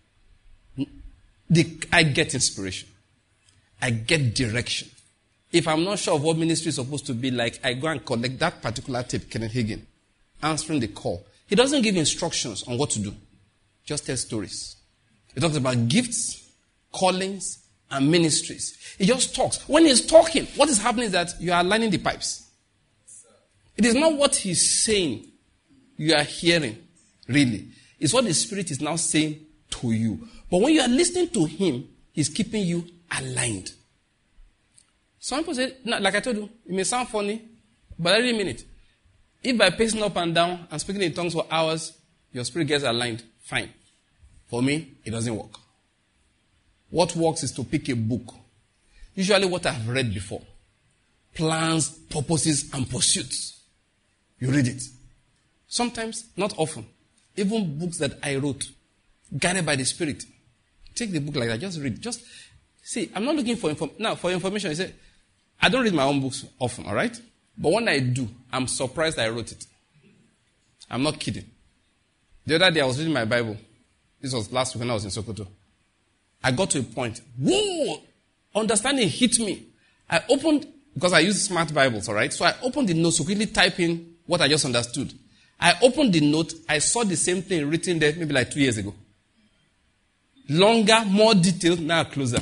the, I get inspiration. I get direction. If I'm not sure of what ministry is supposed to be like, I go and collect that particular tape, Kenneth Hagin, answering the call. He doesn't give instructions on what to do. Just tell stories. He talks about gifts, callings, and ministries. He just talks. When he's talking, what is happening is that you are aligning the pipes. It is not what he's saying you are hearing, really. It's what the Spirit is now saying to you. But when you are listening to him, he's keeping you aligned. Some people say, no, like I told you, it may sound funny, but I really mean it. If by pacing up and down and speaking in tongues for hours, your spirit gets aligned, fine. For me, it doesn't work. What works is to pick a book. Usually what I've read before. Plans, purposes, and pursuits. You read it. Sometimes, not often. Even books that I wrote, guided by the Spirit. Take the book like that, just read. Just see, I'm not looking for information. Now, for information, I say, I don't read my own books often, all right? But when I do, I'm surprised I wrote it. I'm not kidding. The other day, I was reading my Bible. This was last week when I was in Sokoto. I got to a point. Whoa! Understanding hit me. I opened, because I use smart Bibles, all right? So I opened the notes to quickly type in what I just understood. I opened the note. I saw the same thing written there maybe like two years ago. Longer, more detailed, now closer.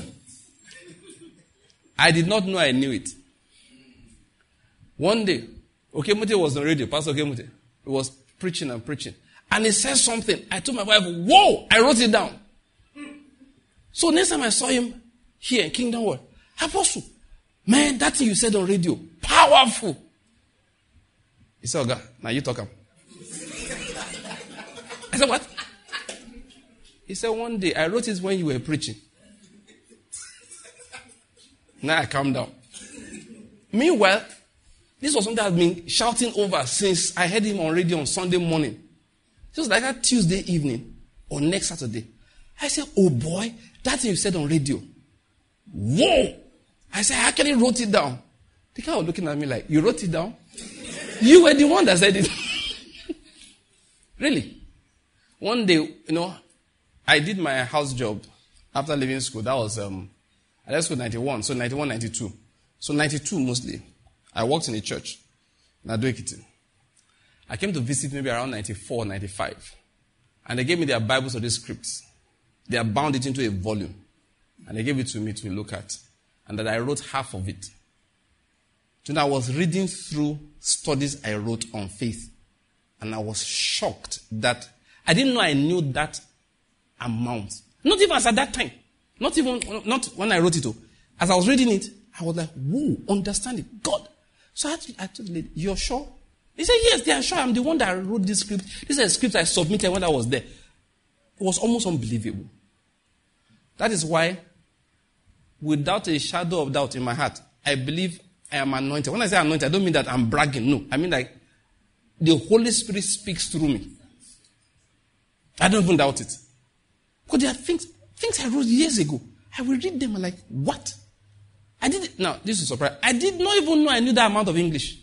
I did not know I knew it. One day, Okemute was on radio, Pastor Okemute. He was preaching and preaching. And he said something. I told my wife, whoa! I wrote it down. So next time I saw him here in Kingdom World, Apostle, man, that thing you said on radio, powerful. He said, oh God, now you talk. I said, what? He said, one day, I wrote it when you were preaching. Now I calm down. Meanwhile, this was something I've been shouting over since I heard him on radio on Sunday morning. Just like that Tuesday evening or next Saturday. I said, oh boy, that thing you said on radio. Whoa! I said, I actually wrote it down. The guy was looking at me like, you wrote it down? You were the one that said it. Really. One day, you know, I did my house job after leaving school. That was, um, I left school in ninety-one, so ninety-one, ninety-two. So ninety-two mostly. I worked in a church in Ado-Ekiti. I came to visit maybe around ninety-four, ninety-five. And they gave me their Bibles or the scripts. They have bound it into a volume. And they gave it to me to look at. And that I wrote half of it. So I was reading through studies I wrote on faith. And I was shocked that I didn't know I knew that amount. Not even as at that time. Not even, not when I wrote it. As I was reading it, I was like, whoa, understand it. God. So I, I told the lady, you're sure? He said, yes, they are sure. I'm the one that wrote this script. This is a script I submitted when I was there. It was almost unbelievable. That is why, without a shadow of doubt in my heart, I believe I am anointed. When I say anointed, I don't mean that I'm bragging. No. I mean like, the Holy Spirit speaks through me. I don't even doubt it. Because there are things, things I wrote years ago. I will read them and like, what? I did now, this is a surprise. I did not even know I knew that amount of English.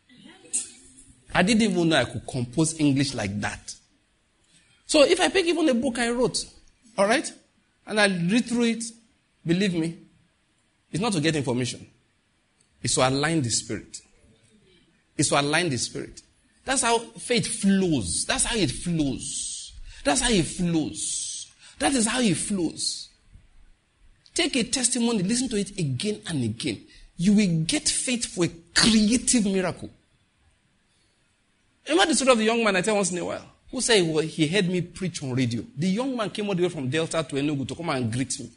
I didn't even know I could compose English like that. So if I pick even a book I wrote, all right, and I read through it, believe me, it's not to get information. It's to align the spirit. It's to align the spirit. That's how faith flows. That's how it flows. That's how it flows. That is how it flows. Take a testimony, listen to it again and again. You will get faith for a creative miracle. Remember the story of the young man I tell once in a while? who said he, he heard me preach on radio. The young man came all the way from Delta to Enugu to come and greet me.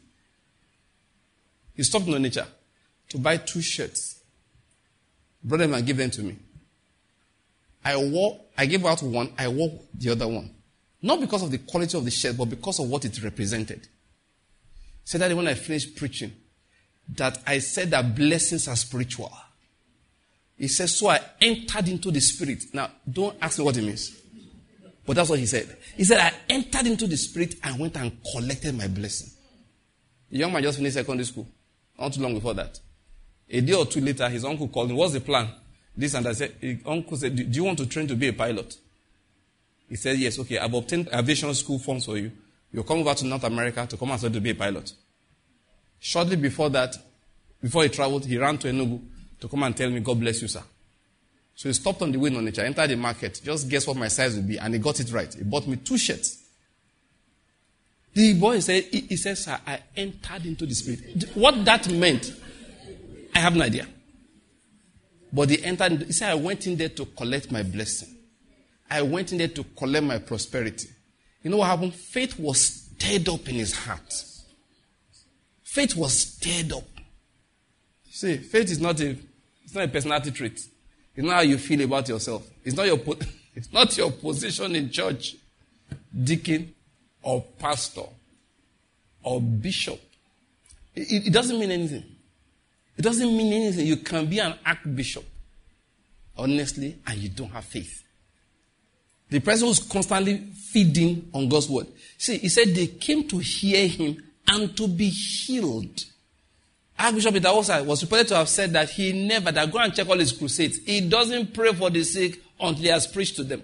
He stopped in Onitsha to buy two shirts. Brought them and gave them to me. I wore, I gave out one, I wore the other one. Not because of the quality of the shirt, but because of what it represented. He said that when I finished preaching, that I said that blessings are spiritual. He says, so I entered into the spirit. Now, don't ask me what it means. But that's what he said. He said, I entered into the spirit and went and collected my blessing. The young man just finished secondary school. Not too long before that. A day or two later, his uncle called him. What's the plan? This and that. Said, his uncle said, do you want to train to be a pilot? He said, yes, okay, I've obtained aviation school forms for you. You'll come over to North America to come and study to be a pilot. Shortly before that, before he traveled, he ran to Enugu to come and tell me, God bless you, sir. So he stopped on the way in Onitsha, entered the market, just guess what my size would be, and he got it right. He bought me two shirts. The boy said, he, he said, sir, I entered into the spirit. What that meant, I have no idea. But he entered, into, he said, I went in there to collect my blessing. I went in there to collect my prosperity. You know what happened? Faith was stirred up in his heart. Faith was stirred up. See, faith is not a, it's not a personality trait. It's not how you feel about yourself. It's not your, it's not your position in church, deacon, or pastor, or bishop. It, it doesn't mean anything. It doesn't mean anything. You can be an archbishop, honestly, and you don't have faith. The person who's constantly feeding on God's word. See, he said they came to hear him and to be healed. Archbishop Idahosa was reported to have said that he never, that go and check all his crusades. He doesn't pray for the sick until he has preached to them.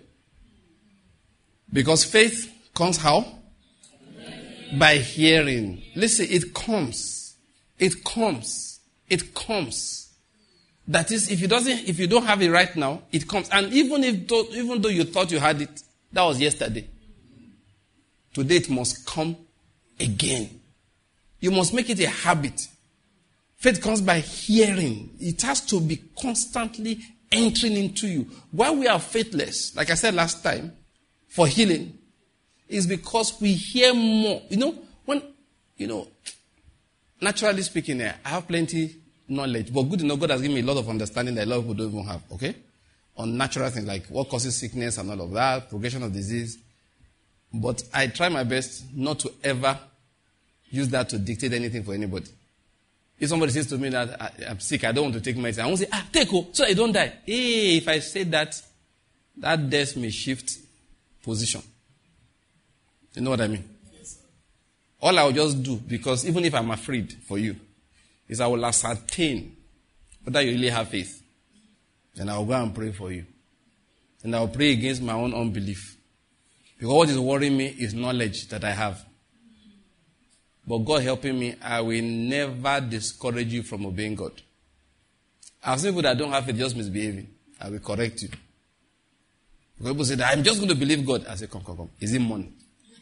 Because faith comes how? Amen. By hearing. Listen, it comes. It comes. It comes. That is, if you doesn't, if you don't have it right now, it comes. And even if, even though you thought you had it, that was yesterday. Today it must come again. You must make it a habit. Faith comes by hearing. It has to be constantly entering into you. Why we are faithless, like I said last time, for healing, is because we hear more. You know, when, you know, naturally speaking, I have plenty knowledge, but good enough, God has given me a lot of understanding that a lot of people don't even have, okay? On natural things like what causes sickness and all of that, progression of disease. But I try my best not to ever use that to dictate anything for anybody. If somebody says to me that I'm sick, I don't want to take medicine, I won't say, ah, take oh, so I don't die. Hey, if I say that, that death may shift position. You know what I mean? Yes. All I will just do, because even if I'm afraid for you, is I will ascertain whether you really have faith. Then I will go and pray for you. And I will pray against my own unbelief. Because what is worrying me is knowledge that I have. But God helping me, I will never discourage you from obeying God. I've seen people that don't have faith just misbehaving. I will correct you. Because people say that I'm just going to believe God. I say, come, come, come. Is it money?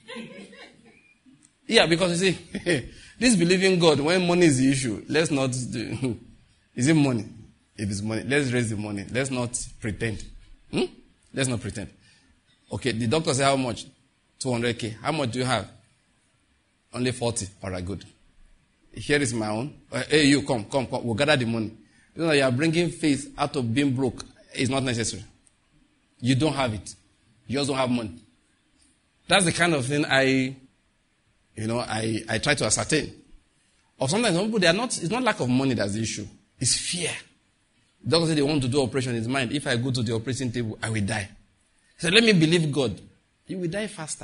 Yeah, because you see, this believing God, when money is the issue, let's not do. Is it money? If it's money, let's raise the money. Let's not pretend. Hmm? Let's not pretend. Okay, the doctor said how much? two hundred K. How much do you have? Only forty. All right, good. Here is my own. Uh, hey, you, come, come, come. We'll gather the money. You know, you are bringing faith out of being broke. It's not necessary. You don't have it. You also have money. That's the kind of thing I, you know, I, I try to ascertain. Or sometimes some people, they are not, it's not lack of money that's the issue. It's fear. The doctor said they want to do operation in his mind. If I go to the operating table, I will die. He said, let me believe God. You will die faster.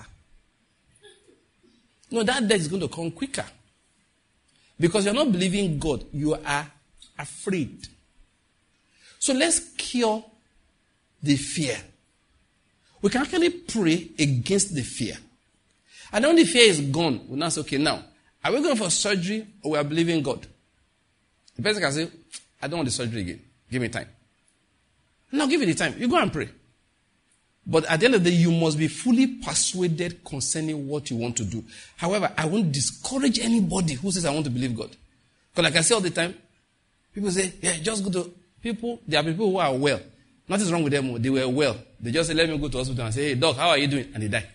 No, that death is going to come quicker. Because you're not believing God. You are afraid. So let's cure the fear. We can actually pray against the fear. And when the fear is gone, we now say, okay, now, are we going for surgery or we are believing God? The person can say, I don't want the surgery again. Give me time. Now give it the time. You go and pray. But at the end of the day, you must be fully persuaded concerning what you want to do. However, I won't discourage anybody who says, I want to believe God. Because like I say all the time, people say, yeah, just go to people. There are people who are well. Nothing's wrong with them. They were well. They just said, let me go to hospital and say, hey, doc, how are you doing? And they die.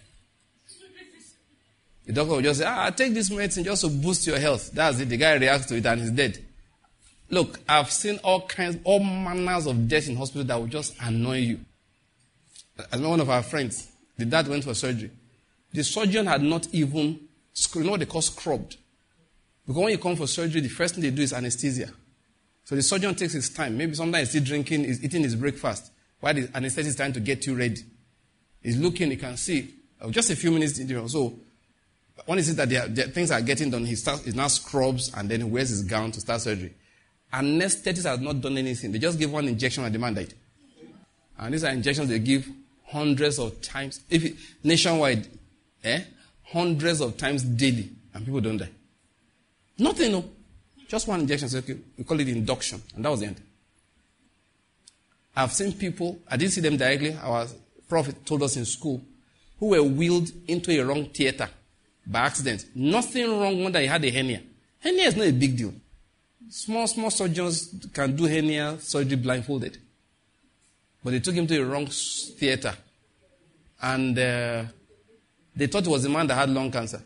The doctor will just say, ah, take this medicine just to boost your health. That's it. The guy reacts to it and he's dead. Look, I've seen all kinds, all manners of death in hospital that will just annoy you. As one of our friends, the dad went for surgery. The surgeon had not even, you know what they call scrubbed. Because when you come for surgery, the first thing they do is anesthesia. So the surgeon takes his time. Maybe sometimes he's still drinking, he's eating his breakfast, while the anesthetist is trying to get you ready. He's looking, he can see. Oh, just a few minutes, you know, so when he sees that the, the things are getting done, he starts, he now scrubs and then he wears his gown to start surgery. Anesthetist has not done anything. They just give one injection and the man died. And these are injections they give hundreds of times, if it, nationwide, eh? Hundreds of times daily, and people don't die. Nothing, no. Just one injection. So okay, we call it induction, and that was the end. I've seen people, I didn't see them directly, our prophet told us in school, who were wheeled into a wrong theater by accident. Nothing wrong when they had a hernia. Hernia is not a big deal. Small, small surgeons can do hernia surgery blindfolded. But they took him to a wrong theater. And uh, they thought it was the man that had lung cancer.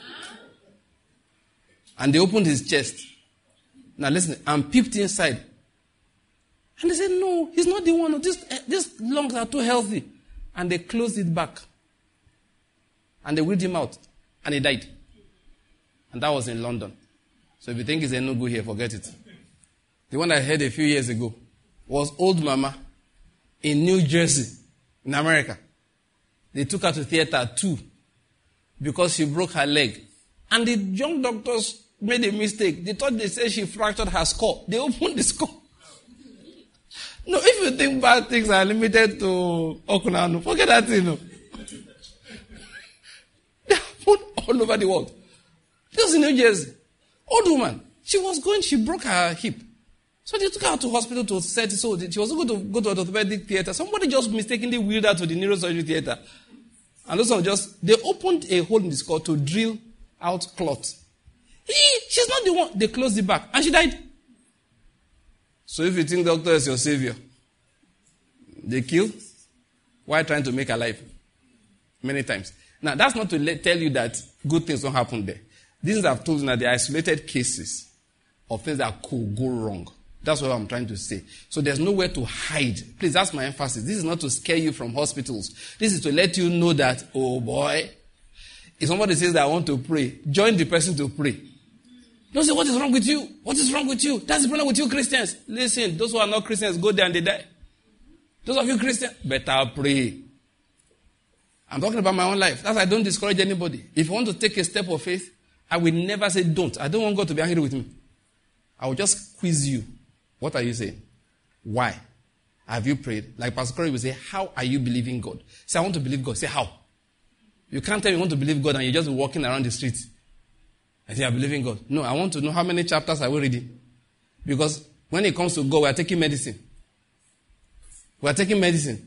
And they opened his chest. Now listen, and peeped inside. And they said, no, he's not the one. These, these lungs are too healthy. And they closed it back. And they wheeled him out. And he died. And that was in London. So if you think he's a no good here, forget it. The one I heard a few years ago was Old Mama in New Jersey, in America. They took her to theater two because she broke her leg. And the young doctors made a mistake. They thought they said she fractured her skull. They opened the skull. No, if you think bad things are limited to Okunanu, forget that thing. No. They happened all over the world. This was in New Jersey. Old woman. She was going, she broke her hip. So they took her to hospital to set it. So she was going to go to an orthopedic theater. Somebody just mistakenly wheeled her to the neurosurgery theater. And those are just, they opened a hole in the skull to drill out clot. He, she's not the one. They closed it back. And she died. So if you think doctor is your savior, they kill while trying to make alive. Many times. Now, that's not to let, tell you that good things don't happen there. These I've told you that they're isolated cases of things that could go wrong. That's what I'm trying to say. So there's nowhere to hide. Please, that's my emphasis. This is not to scare you from hospitals. This is to let you know that, oh boy, if somebody says that I want to pray, join the person to pray. Don't say, what is wrong with you? What is wrong with you? That's the problem with you Christians. Listen, those who are not Christians go there and they die. Those of you Christians, better pray. I'm talking about my own life. That's why I don't discourage anybody. If you want to take a step of faith, I will never say don't. I don't want God to be angry with me. I will just quiz you. What are you saying? Why? Have you prayed? Like Pastor Corey will say, how are you believing God? Say, I want to believe God. Say, how? You can't tell me you want to believe God and you're just walking around the street. And say, I believe in God. No, I want to know how many chapters are we reading. Because when it comes to God, we are taking medicine. We are taking medicine.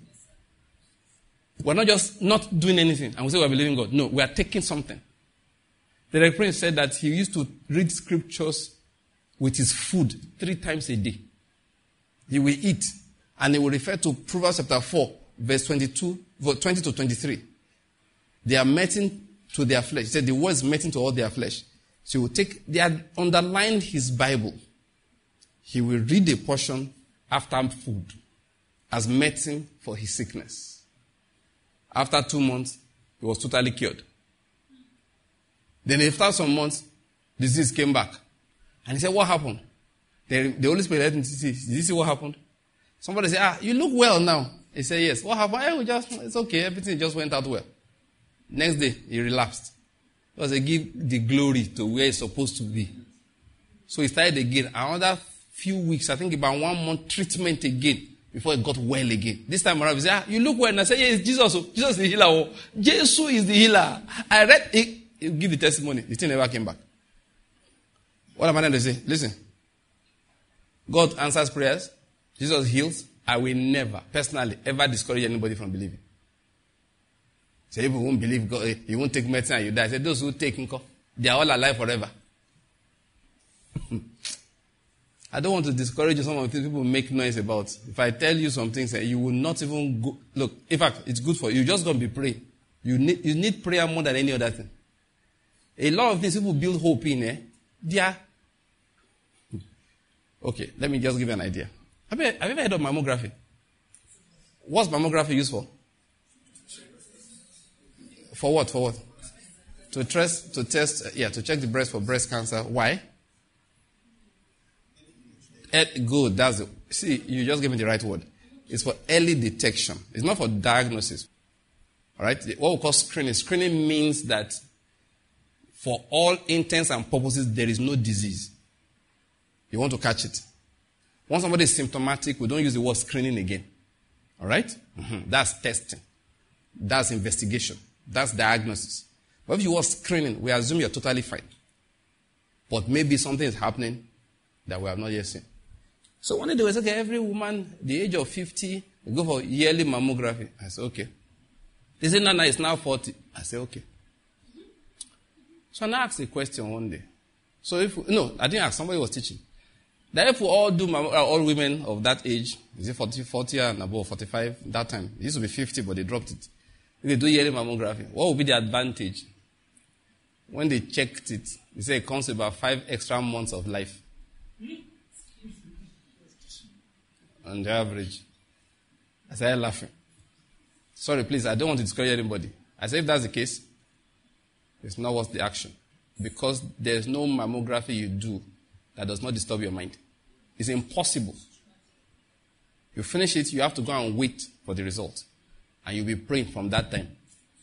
We're not just not doing anything and we say we are believing God. No, we are taking something. The Reverend Prince said that he used to read scriptures with his food three times a day. He will eat. And he will refer to Proverbs chapter four, verse twenty-two, verse twenty to twenty-three. They are medicine to their flesh. He said the word is medicine to all their flesh. So he will take, they had underlined his Bible. He will read a portion after food as medicine for his sickness. After two months, he was totally cured. Then after some months, disease came back. And he said, what happened? The, the Holy Spirit let him see. Did you see what happened? Somebody said, ah, you look well now. He said, yes. What happened? I just, it's okay. Everything just went out well. Next day, he relapsed. Because they give the glory to where it's supposed to be. So he started again. Another few weeks, I think about one month treatment again before he got well again. This time around, he said, ah, you look well. And I said, yes, Jesus. Jesus is the healer. Oh. Jesus is the healer. I read it. He'll give the testimony. The thing never came back. What am I going to say? Listen. God answers prayers. Jesus heals. I will never, personally, ever discourage anybody from believing. Say, people won't believe God. You won't take medicine and you die. Say, those who take, they are all alive forever. I don't want to discourage you. Some of the things people make noise about. If I tell you some things, you will not even go. Look, in fact, it's good for you. You're just going to be praying. You need, you need prayer more than any other thing. A lot of things people build hope in, eh? They are. Okay, let me just give you an idea. Have you, have you ever heard of mammography? What's mammography used for? For what? For what? To test, to test, yeah, to check the breast for breast cancer. Why? Good, that's it. See, you just gave me the right word. It's for early detection. It's not for diagnosis. All right? What we call screening. Screening means that for all intents and purposes, there is no disease. You want to catch it. Once somebody is symptomatic, we don't use the word screening again. All right? Mm-hmm. That's testing. That's investigation. That's diagnosis. But if you were screening, we assume you're totally fine. But maybe something is happening that we have not yet seen. So one day they were saying, okay, every woman, the age of fifty, will go for yearly mammography. I said, okay. They said, no, no, it's now forty. I said, okay. So I asked a question one day. So if, no, I didn't ask, somebody was teaching. That if we all do, all women of that age, is it forty, forty and above, forty-five, that time, it used to be fifty, but they dropped it. If they do yearly mammography, what would be the advantage? When they checked it, they say it comes to about five extra months of life. On the average. I started laughing. Sorry, please, I don't want to discourage anybody. I said, if that's the case, it's not worth the action. Because there's no mammography you do that does not disturb your mind. It's impossible. You finish it, you have to go and wait for the result. And you'll be praying from that time.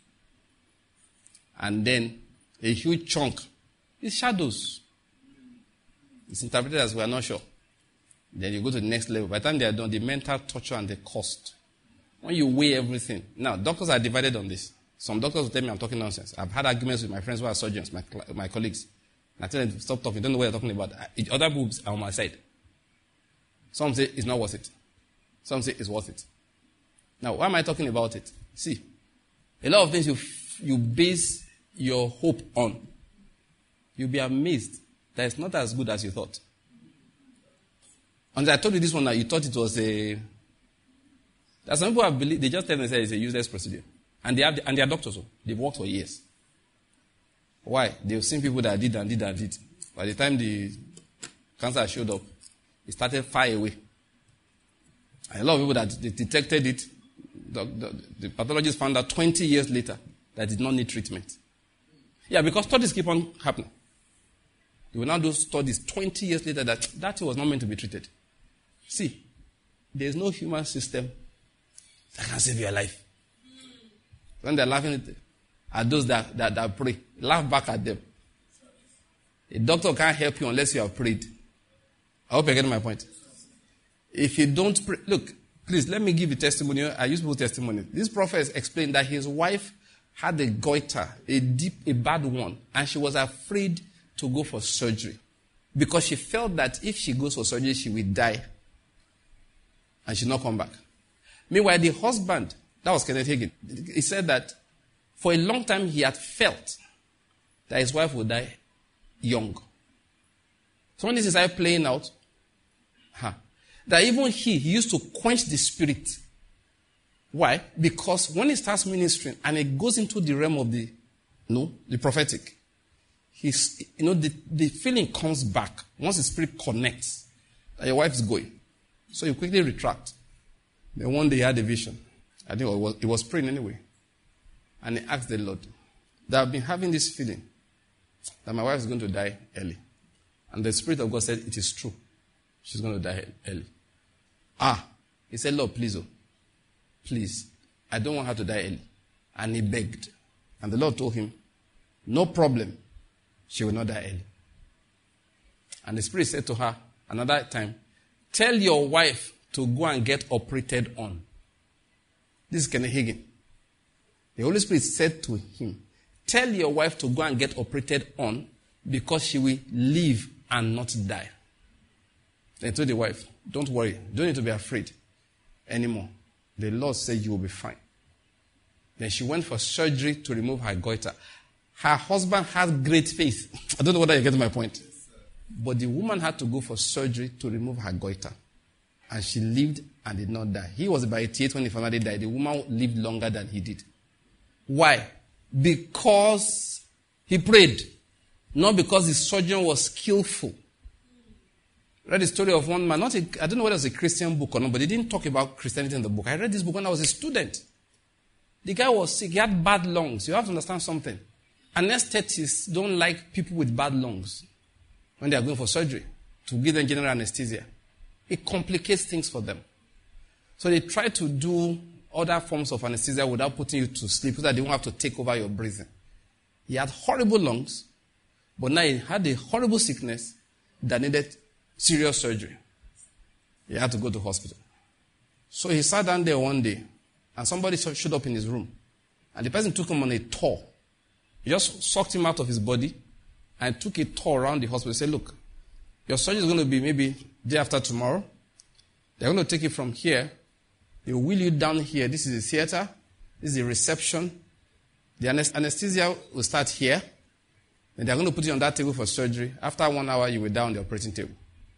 And then, a huge chunk is shadows. It's interpreted as we are not sure. Then you go to the next level. By the time they are done, the mental torture and the cost. When you weigh everything. Now, doctors are divided on this. Some doctors will tell me I'm talking nonsense. I've had arguments with my friends who are surgeons, my, my colleagues. And I tell them, stop talking. Don't know what you're talking about. Other groups are on my side. Some say it's not worth it. Some say it's worth it. Now, why am I talking about it? See, a lot of things you, you base your hope on. You'll be amazed that it's not as good as you thought. And I told you this one that you thought it was a... There are some people have believed, they just tell themselves it's a useless procedure. And they have, and they are doctors. They've worked for years. Why? They've seen people that did and did and did. By the time the cancer showed up, it started far away. And a lot of people that they detected it, the, the, the pathologists found out twenty years later that it did not need treatment. Yeah, because studies keep on happening. They will now do studies twenty years later that that was not meant to be treated. See, there is no human system that can save your life. When they're laughing at those that, that, that pray, laugh back at them. A doctor can't help you unless you have prayed. I hope you're getting my point. If you don't pray, look, please let me give you testimony. I use people's testimony. This prophet explained that his wife had a goiter, a deep, a bad one, and she was afraid to go for surgery because she felt that if she goes for surgery, she will die and she'll not come back. Meanwhile, the husband, that was Kenneth Hagin, he said that for a long time he had felt that his wife would die young. So when this started playing out, huh, that even he, he used to quench the spirit. Why? Because when he starts ministering and it goes into the realm of the, you know, the prophetic, he's, you know, the, the feeling comes back once the spirit connects that your wife is going. So you quickly retract. Then one day he had a vision. I think it was, it was praying anyway. And he asked the Lord, that I've been having this feeling that my wife is going to die early. And the Spirit of God said, it is true. She's going to die early. Ah, he said, Lord, please, oh, please, I don't want her to die early. And he begged. And the Lord told him, no problem, she will not die early. And the Spirit said to her another time, tell your wife to go and get operated on. This is Kenneth Hagin. The Holy Spirit said to him, tell your wife to go and get operated on because she will live and not die. Then he told the wife, don't worry, you don't need to be afraid anymore. The Lord said you will be fine. Then she went for surgery to remove her goiter. Her husband has great faith. I don't know whether you get my point. But the woman had to go for surgery to remove her goiter. And she lived and did not die. He was about eighty-eight when he finally died. The woman lived longer than he did. Why? Because he prayed. Not because the surgeon was skillful. I read the story of one man. Not a, I don't know whether it was a Christian book or not, but they didn't talk about Christianity in the book. I read this book when I was a student. The guy was sick. He had bad lungs. You have to understand something. Anesthetists don't like people with bad lungs when they are going for surgery to give them general anesthesia. It complicates things for them. So they try to do other forms of anesthesia without putting you to sleep so that they won't have to take over your breathing. He had horrible lungs, but now he had a horrible sickness that needed serious surgery. He had to go to hospital. So he sat down there one day, and somebody showed up in his room. And the person took him on a tour. He just sucked him out of his body and took a tour around the hospital. He said, look, your surgery is going to be maybe day after tomorrow. They're going to take it from here. They will wheel you down here. This is a theater. This is a reception. The anesthesia will start here. And they're going to put you on that table for surgery. After one hour, you will die on the operating table.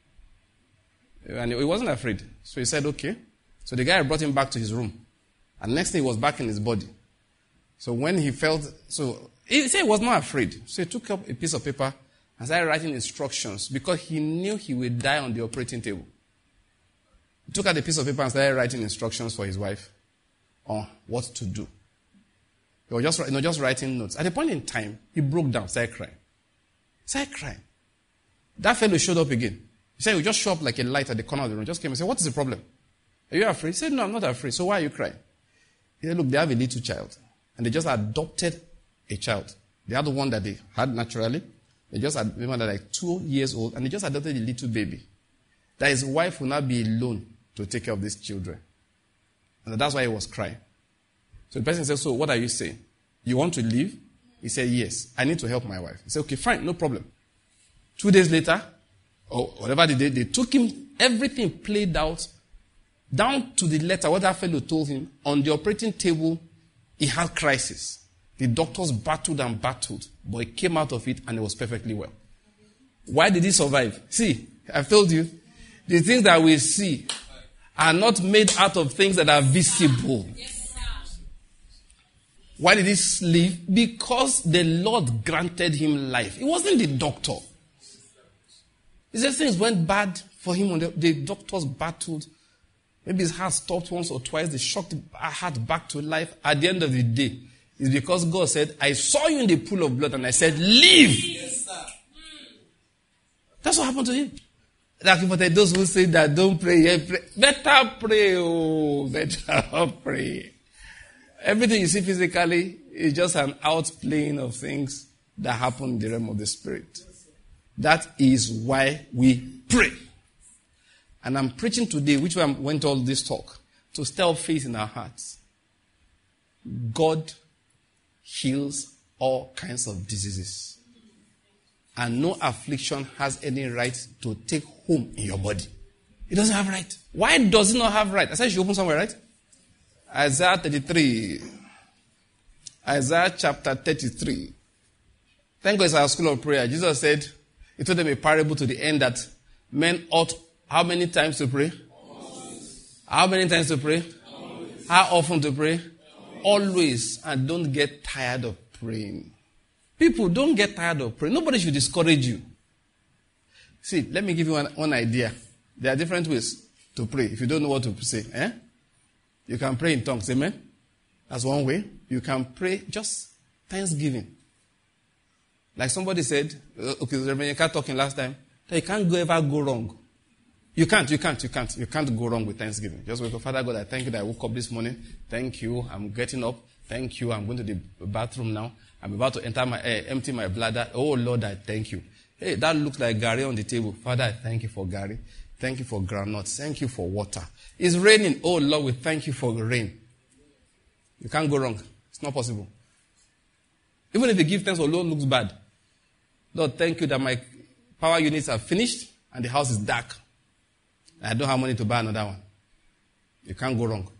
And he wasn't afraid. So he said, okay. So the guy brought him back to his room. And next thing, he was back in his body. So when he felt, so he said he was not afraid. So he took up a piece of paper and started writing instructions because he knew he would die on the operating table. He took out a piece of paper and started writing instructions for his wife on what to do. He was just, you know, just writing notes. At a point in time, he broke down, started crying. Started crying. That fellow showed up again. He said, he would just show up like a light at the corner of the room. Just came and said, what is the problem? Are you afraid? He said, no, I'm not afraid. So why are you crying? He said, look, they have a little child. And they just adopted a child. They had the one that they had naturally. They just had one that like two years old. And they just adopted a little baby. That his wife will not be alone to take care of these children. And that's why he was crying. So the person said, so what are you saying? You want to leave? He said, yes. I need to help my wife. He said, okay, fine, no problem. Two days later, or whatever they did, they took him, everything played out, down to the letter, what that fellow told him. On the operating table, he had crisis. The doctors battled and battled, but he came out of it and he was perfectly well. Why did he survive? See, I've told you, the things that we see are not made out of things that are visible. Why did he live? Because the Lord granted him life. It wasn't the doctor. He said things went bad for him. When the, the doctors battled. Maybe his heart stopped once or twice. They shocked his heart back to life. At the end of the day, it's because God said, I saw you in the pool of blood and I said, live. Yes, sir. That's what happened to him. Like for those who say that don't pray, yeah, pray. Better pray, oh, better pray. Everything you see physically is just an outplaying of things that happen in the realm of the spirit. That is why we pray. And I'm preaching today, which way I went all this talk, to stir up faith in our hearts. God heals all kinds of diseases. And no affliction has any right to take home in your body. It doesn't have right. Why does it not have right? I said you should open somewhere, right? Isaiah thirty-three. Isaiah chapter thirty-three. Thank God it's our school of prayer. Jesus said, he told them a parable to the end that men ought how many times to pray? Always. How many times to pray? Always. How often to pray? Always. Always. And don't get tired of praying. People, don't get tired of praying. Nobody should discourage you. See, let me give you one, one idea. There are different ways to pray. If you don't know what to say, eh? You can pray in tongues, amen? That's one way. You can pray just thanksgiving. Like somebody said, okay, Reverend Yeka talking last time, that you can't go ever go wrong. You can't, you can't, you can't. You can't go wrong with thanksgiving. Just wake up, Father God, I thank you that I woke up this morning. Thank you, I'm getting up. Thank you, I'm going to the bathroom now. I'm about to enter my, uh, empty my bladder. Oh Lord, I thank you. Hey, that looks like Gary on the table. Father, I thank you for Gary. Thank you for groundnuts. Thank you for water. It's raining. Oh Lord, we thank you for the rain. You can't go wrong. It's not possible. Even if you give thanks for Lord looks bad. Lord, thank you that my power units are finished and the house is dark. I don't have money to buy another one. You can't go wrong.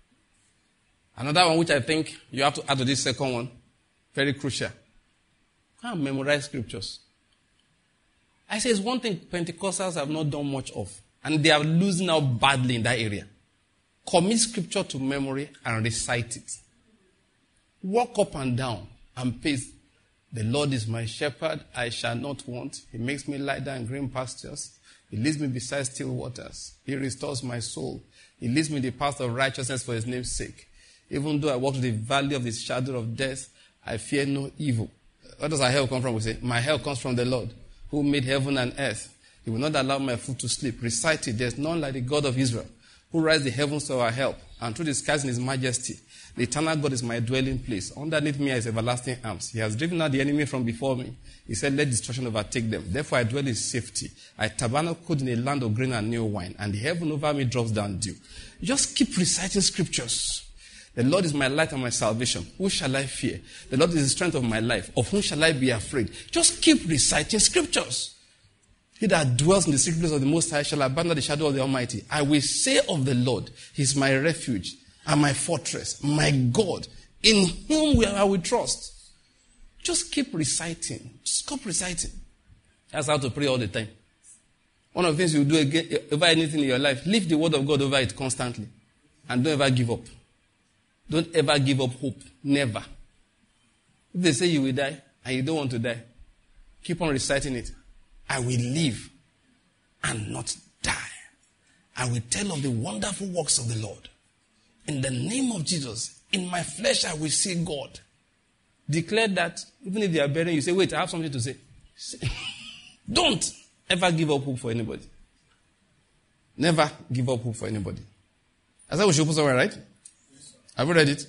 Another one which I think you have to add to this second one, very crucial. You can't memorize scriptures. I say it's one thing Pentecostals have not done much of. And they are losing out badly in that area. Commit scripture to memory and recite it. Walk up and down and pace. The Lord is my shepherd, I shall not want. He makes me lie down in green pastures. He leads me beside still waters. He restores my soul. He leads me in the path of righteousness for his name's sake. Even though I walk through the valley of the shadow of death, I fear no evil. Where does our help come from? We say, my help comes from the Lord, who made heaven and earth. He will not allow my foot to sleep. Recite it. There's none like the God of Israel, who rises the heavens to our help, and through the skies in his majesty. The eternal God is my dwelling place. Underneath me are his everlasting arms. He has driven out the enemy from before me. He said, let destruction overtake them. Therefore I dwell in safety. I tabernacled in a land of grain and new wine, and the heaven over me drops down dew. Just keep reciting scriptures. The Lord is my light and my salvation. Who shall I fear? The Lord is the strength of my life. Of whom shall I be afraid? Just keep reciting scriptures. He that dwells in the secret place of the Most High shall abide under the shadow of the Almighty. I will say of the Lord, he is my refuge and my fortress, my God, in whom I will trust. Just keep reciting. Just stop reciting. That's how to pray all the time. One of the things you do again, over anything in your life, lift the word of God over it constantly. And don't ever give up. Don't ever give up hope. Never. If they say you will die and you don't want to die, keep on reciting it. I will live and not die. I will tell of the wonderful works of the Lord. In the name of Jesus, in my flesh I will see God. Declare that, even if they are burying you, say, wait, I have something to say. Don't ever give up hope for anybody. Never give up hope for anybody. I said we should put somewhere, right? Have you read it?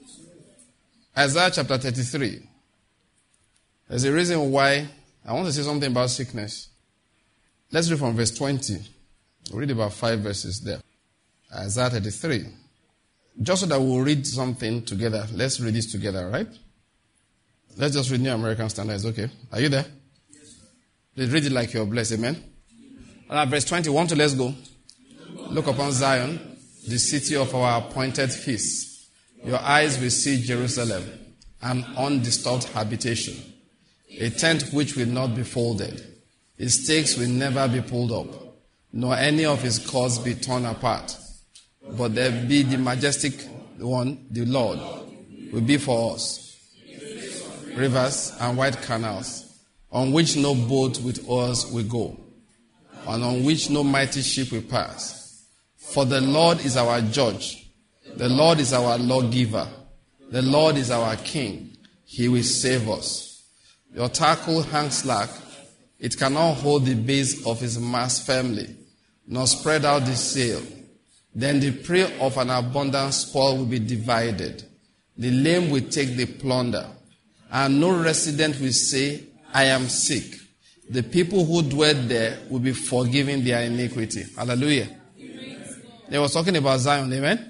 Isaiah chapter thirty-three. There's a reason why I want to say something about sickness. Let's read from verse twenty. We'll read about five verses there. Isaiah thirty-three. Just so that we'll read something together. Let's read this together, right? Let's just read New American Standard. Okay. Are you there? Yes. Let's read it like you're blessed. Amen? Now, verse twenty-one to let's go. Look upon Zion, the city of our appointed feast. Your eyes will see Jerusalem, an undisturbed habitation, a tent which will not be folded. Its stakes will never be pulled up, nor any of its cords be torn apart. But there be the majestic one, the Lord, will be for us. Rivers and wide canals, on which no boat with oars will go, and on which no mighty ship will pass. For the Lord is our judge. The Lord is our lawgiver. The Lord is our king. He will save us. Your tackle hangs slack. It cannot hold the base of his mast firmly, nor spread out the sail. Then the prey of an abundant spoil will be divided. The lame will take the plunder, and no resident will say, I am sick. The people who dwell there will be forgiven their iniquity. Hallelujah. They were talking about Zion, amen?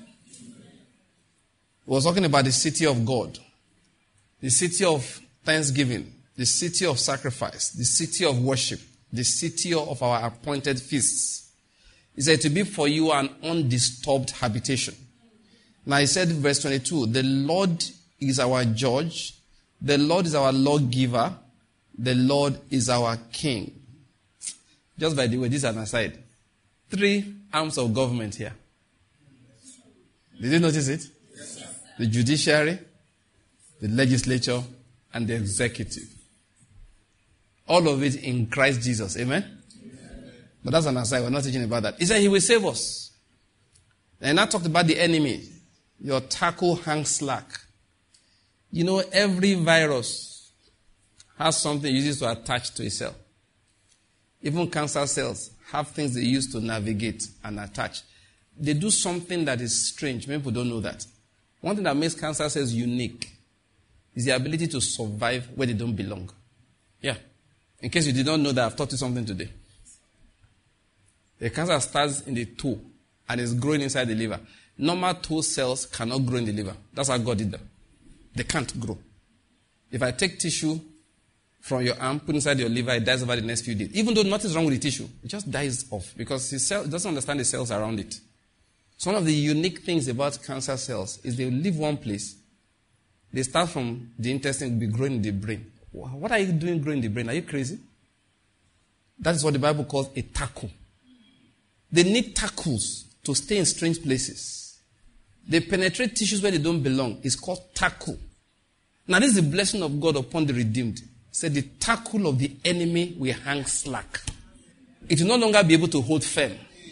He was talking about the city of God, the city of thanksgiving, the city of sacrifice, the city of worship, the city of our appointed feasts. He said to be for you an undisturbed habitation. Now he said in verse twenty-two, the Lord is our judge, the Lord is our lawgiver, the Lord is our king. Just by the way, this is an aside. Three arms of government here. Did you notice it? The judiciary, the legislature, and the executive. All of it in Christ Jesus. Amen? Amen? But that's an aside. We're not teaching about that. He said he will save us. And I talked about the enemy. Your tackle hangs slack. You know, every virus has something it uses to attach to a cell. Even cancer cells have things they use to navigate and attach. They do something that is strange. Many people don't know that. One thing that makes cancer cells unique is the ability to survive where they don't belong. Yeah. In case you did not know that, I've taught you something today. The cancer starts in the toe and is growing inside the liver. Normal toe cells cannot grow in the liver. That's how God did them. They can't grow. If I take tissue from your arm, put inside your liver, it dies over the next few days. Even though nothing's wrong with the tissue, it just dies off because the cell doesn't understand the cells around it. So one of the unique things about cancer cells is they leave one place. They start from the intestine, be growing in the brain. What are you doing growing in the brain? Are you crazy? That is what the Bible calls a tackle. They need tackles to stay in strange places. They penetrate tissues where they don't belong. It's called tackle. Now this is the blessing of God upon the redeemed. Said the tackle of the enemy will hang slack. It will no longer be able to hold firm.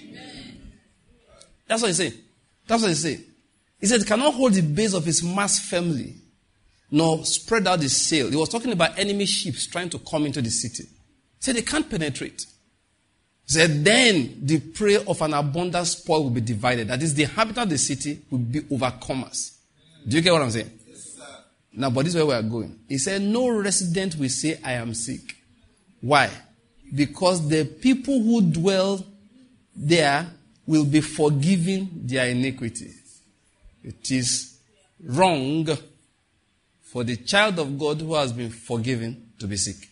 That's what he said. That's what he said. He said, cannot hold the base of his mass firmly, nor spread out the sail. He was talking about enemy ships trying to come into the city. He said they can't penetrate. He said, then the prey of an abundant spoil will be divided. That is, the inhabitant of the city will be overcomers. Do you get what I'm saying? Yes, sir. Now, but this is where we are going. He said, no resident will say, I am sick. Why? Because the people who dwell there will be forgiven their iniquity. It is wrong for the child of God who has been forgiven to be sick.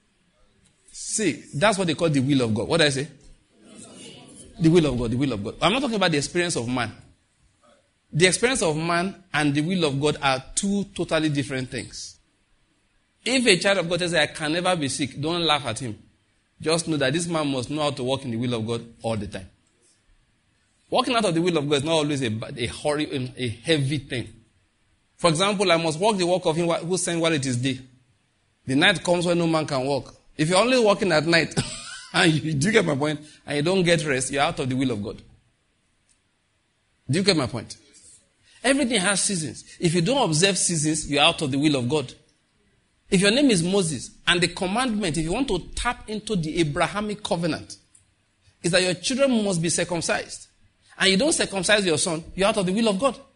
See, that's what they call the will of God. What did I say? The will of God, the will of God. I'm not talking about the experience of man. The experience of man and the will of God are two totally different things. If a child of God says, I can never be sick, don't laugh at him. Just know that this man must know how to walk in the will of God all the time. Walking out of the will of God is not always a, a, hurry, a heavy thing. For example, I must walk the walk of him who sang while it is day. The night comes when no man can walk. If you're only walking at night, and you, do you get my point? And you don't get rest, you're out of the will of God. Do you get my point? Everything has seasons. If you don't observe seasons, you're out of the will of God. If your name is Moses, and the commandment, if you want to tap into the Abrahamic covenant, is that your children must be circumcised. And you don't circumcise your son, you're out of the will of God.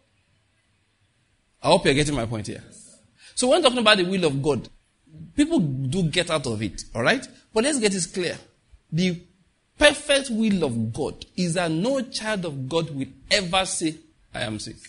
I hope you're getting my point here. So when talking about the will of God, people do get out of it, all right? But let's get this clear. The perfect will of God is that no child of God will ever say, I am sick.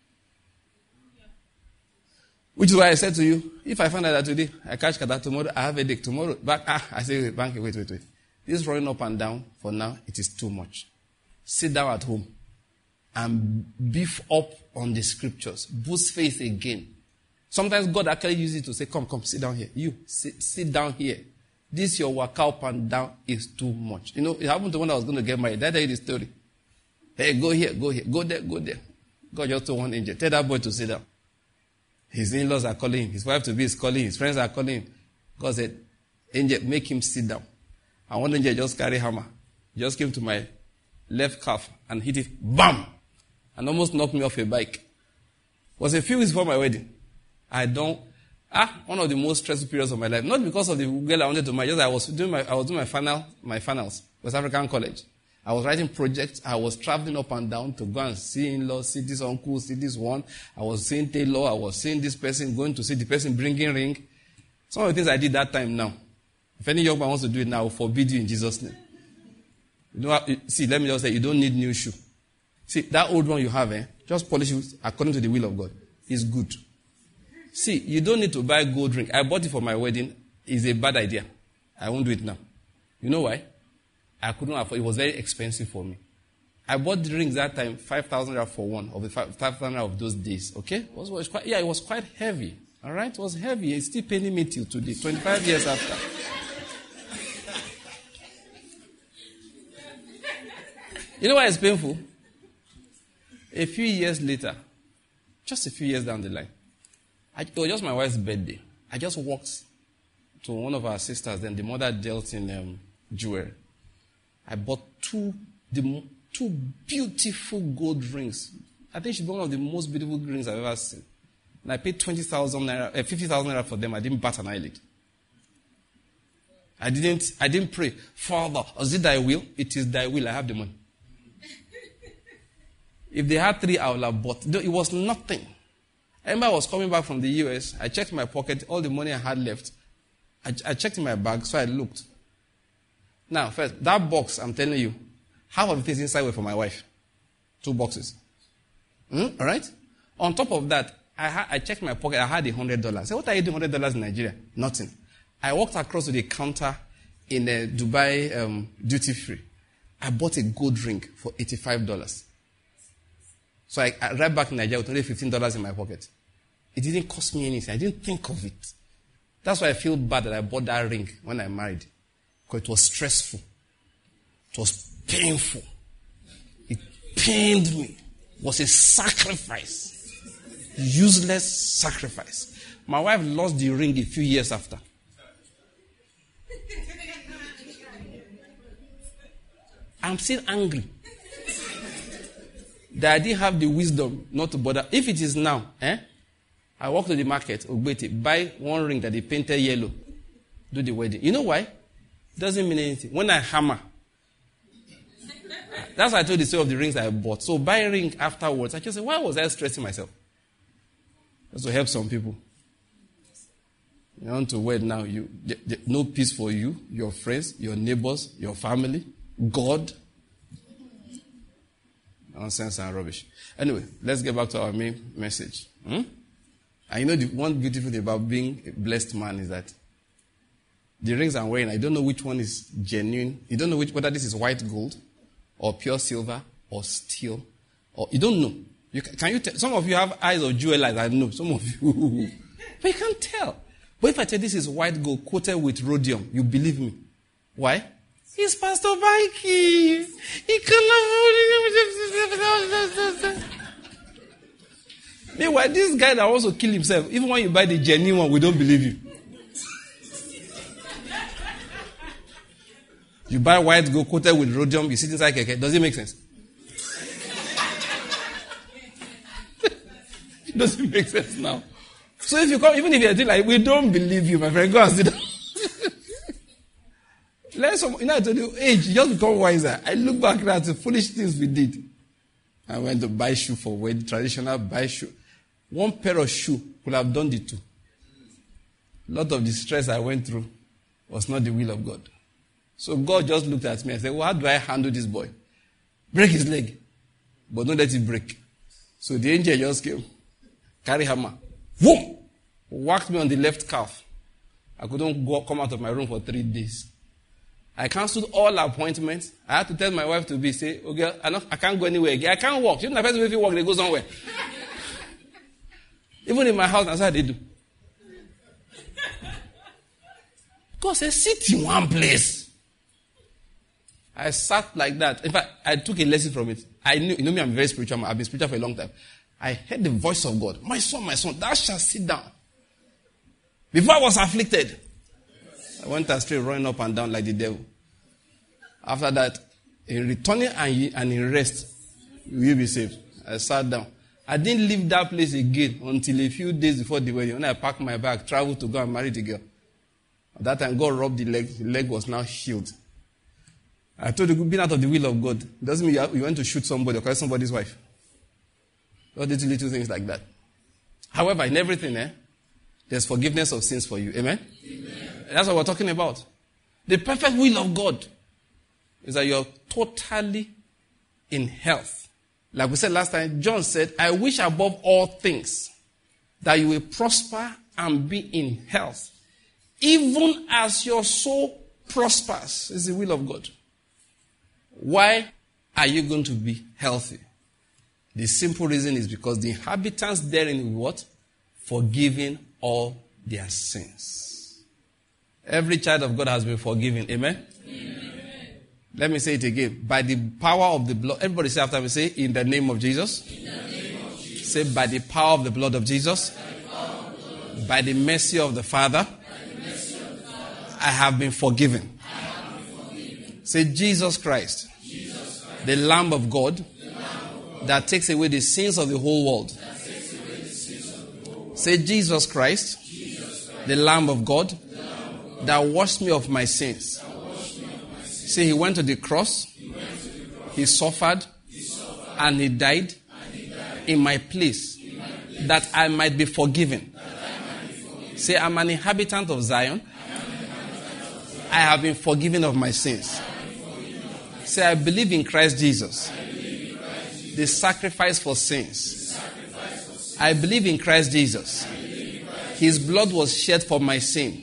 Which is why I said to you, if I find out that today, I catch Kada tomorrow, I have a headache tomorrow, back, ah, I say, wait, bank, wait, wait, wait. This running up and down, for now, it is too much. Sit down at home and beef up on the scriptures. Boost faith again. Sometimes God actually uses it to say, come, come, sit down here. You, sit, sit down here. This your work up and down is too much. You know, it happened to one that was going to get married. Did I tell you the story? Hey, go here, go here, go there, go there. God just told one angel, tell that boy to sit down. His in-laws are calling him. His wife to be is calling him. His friends are calling him. God said, angel, make him sit down. And one angel just carry hammer. Just came to my left calf and hit it, bam! And almost knocked me off a bike. It was a few weeks before my wedding. I don't, ah, one of the most stressful periods of my life. Not because of the girl I wanted to marry, just I was doing my, I was doing my final, my finals, West African College. I was writing projects. I was traveling up and down to go and see in-laws, see this uncle, see this one. I was seeing Taylor. I was seeing this person, going to see the person bringing ring. Some of the things I did that time now. If any young man wants to do it now, I will forbid you in Jesus' name. You know, see, let me just say, you don't need new shoe. See, that old one you have, eh, just polish it according to the will of God. It's good. See, you don't need to buy gold ring. I bought it for my wedding. It's a bad idea. I won't do it now. You know why? I couldn't afford it. It was very expensive for me. I bought the rings that time, five thousand naira for one of the five thousand naira of those days. Okay? It was, was quite, yeah, it was quite heavy. All right? It was heavy. It's still paying me till today, twenty-five years after. You know why it's painful? A few years later, just a few years down the line, I, it was just my wife's birthday. I just walked to one of our sisters, then the mother dealt in um, jewelry. I bought two, the, two beautiful gold rings. I think she's one of the most beautiful rings I've ever seen. And I paid twenty thousand naira, uh, fifty thousand naira for them. I didn't bat an eyelid. I didn't, I didn't pray, Father, is it thy will? It is thy will. I have the money. If they had three, I would have bought. It was nothing. I remember I was coming back from the U S. I checked my pocket, all the money I had left. I, I checked in my bag, so I looked. Now, first, that box, I'm telling you, half of it is inside were for my wife. Two boxes. Hmm? All right? On top of that, I, ha- I checked my pocket. I had a hundred dollars. I said, what are you doing one hundred dollars in Nigeria? Nothing. I walked across to the counter in a Dubai um, duty free. I bought a gold ring for eighty-five dollars. So I, I arrived back in Nigeria with only fifteen dollars in my pocket. It didn't cost me anything. I didn't think of it. That's why I feel bad that I bought that ring when I married. Because it was stressful. It was painful. It pained me. It was a sacrifice. Useless sacrifice. My wife lost the ring a few years after. I'm still angry that I didn't have the wisdom not to bother. If it is now, eh? I walk to the market, Ogbete, buy one ring that they painted yellow, do the wedding. You know why? It doesn't mean anything. When I hammer, that's why I told the story of the rings that I bought. So buy a ring afterwards. I just said, why was I stressing myself? Just to help some people. You want to wed now, you the, the, no peace for you, your friends, your neighbors, your family, God. Nonsense and rubbish. Anyway, let's get back to our main message. Hmm? And you know the one beautiful thing about being a blessed man is that the rings I'm wearing, I don't know which one is genuine. You don't know which, whether this is white gold or pure silver or steel. Or you don't know. You can, can you tell? Some of you have eyes of jewel eyes. I know. Some of you. But you can't tell. But if I tell this is white gold coated with rhodium, you believe me. Why? He's Pastor Mikey. He cannot. Meanwhile, this guy that wants to kill himself, even when you buy the genuine one, we don't believe you. You buy white gold coated with rhodium, you sit inside keke. Does it make sense? It doesn't make sense now. So if you come, even if you're doing like, we don't believe you, my friend, go and sit down. Let some, you know, I told you, age, you just become wiser. I look back at the foolish things we did. I went to buy shoe for wedding, traditional buy shoe. One pair of shoe could have done the two. A lot of the stress I went through was not the will of God. So God just looked at me and said, well, how do I handle this boy? Break his leg. But don't let it break. So the angel just came. Carry hammer. Whoom! Whacked me on the left calf. I couldn't go, come out of my room for three days. I cancelled all appointments. I had to tell my wife to be, say, okay, I, not, I can't go anywhere again. I can't walk. You know, the person if you walk, they go somewhere. Even in my house, that's how they do. God said, sit in one place. I sat like that. In fact, I took a lesson from it. I knew, you know me, I'm very spiritual. I've been spiritual for a long time. I heard the voice of God. My son, my son, thou shalt sit down. Before I was afflicted, I went astray, running up and down like the devil. After that, in returning and in rest, you will be saved. I sat down. I didn't leave that place again until a few days before the wedding. When I packed my bag, traveled to go and marry the girl. At that time, God rubbed the leg. The leg was now healed. I told you, being out of the will of God doesn't mean you want to shoot somebody or call somebody's wife. All little, little things like that. However, in everything, eh, there's forgiveness of sins for you. Amen? Amen? That's what we're talking about. The perfect will of God is that you're totally in health. Like we said last time, John said, I wish above all things that you will prosper and be in health, even as your soul prospers. Is the will of God. Why are you going to be healthy? The simple reason is because the inhabitants therein will what? Forgiving all their sins. Every child of God has been forgiven. Amen? Amen? Let me say it again. By the power of the blood. Everybody say after me, say, in the name of Jesus. In the name of Jesus. Say, by the power of the blood of Jesus. By the, blood. By the mercy of the Father. By the mercy of the Father. I have been forgiven. I have been forgiven. Say, Jesus Christ. Jesus Christ. The Lamb of God. The Lamb of God. That takes away the sins of the whole world. That takes away the sins of the whole world. Say, Jesus Christ. Jesus Christ. The Lamb of God. The Lamb of God. That washed me of my sins. See, he went to the cross, he, to the cross. he, suffered, he suffered, and he died, and he died in, my place, in my place, that I might be forgiven. Might be forgiven. Say, I'm an inhabitant of Zion. Of Zion. I have been forgiven of my sins. I Say, I believe in Christ Jesus, I in Christ Jesus. The sacrifice for sins. Sacrifice for sins. I believe in Christ Jesus. In Christ. His blood was shed for my sin.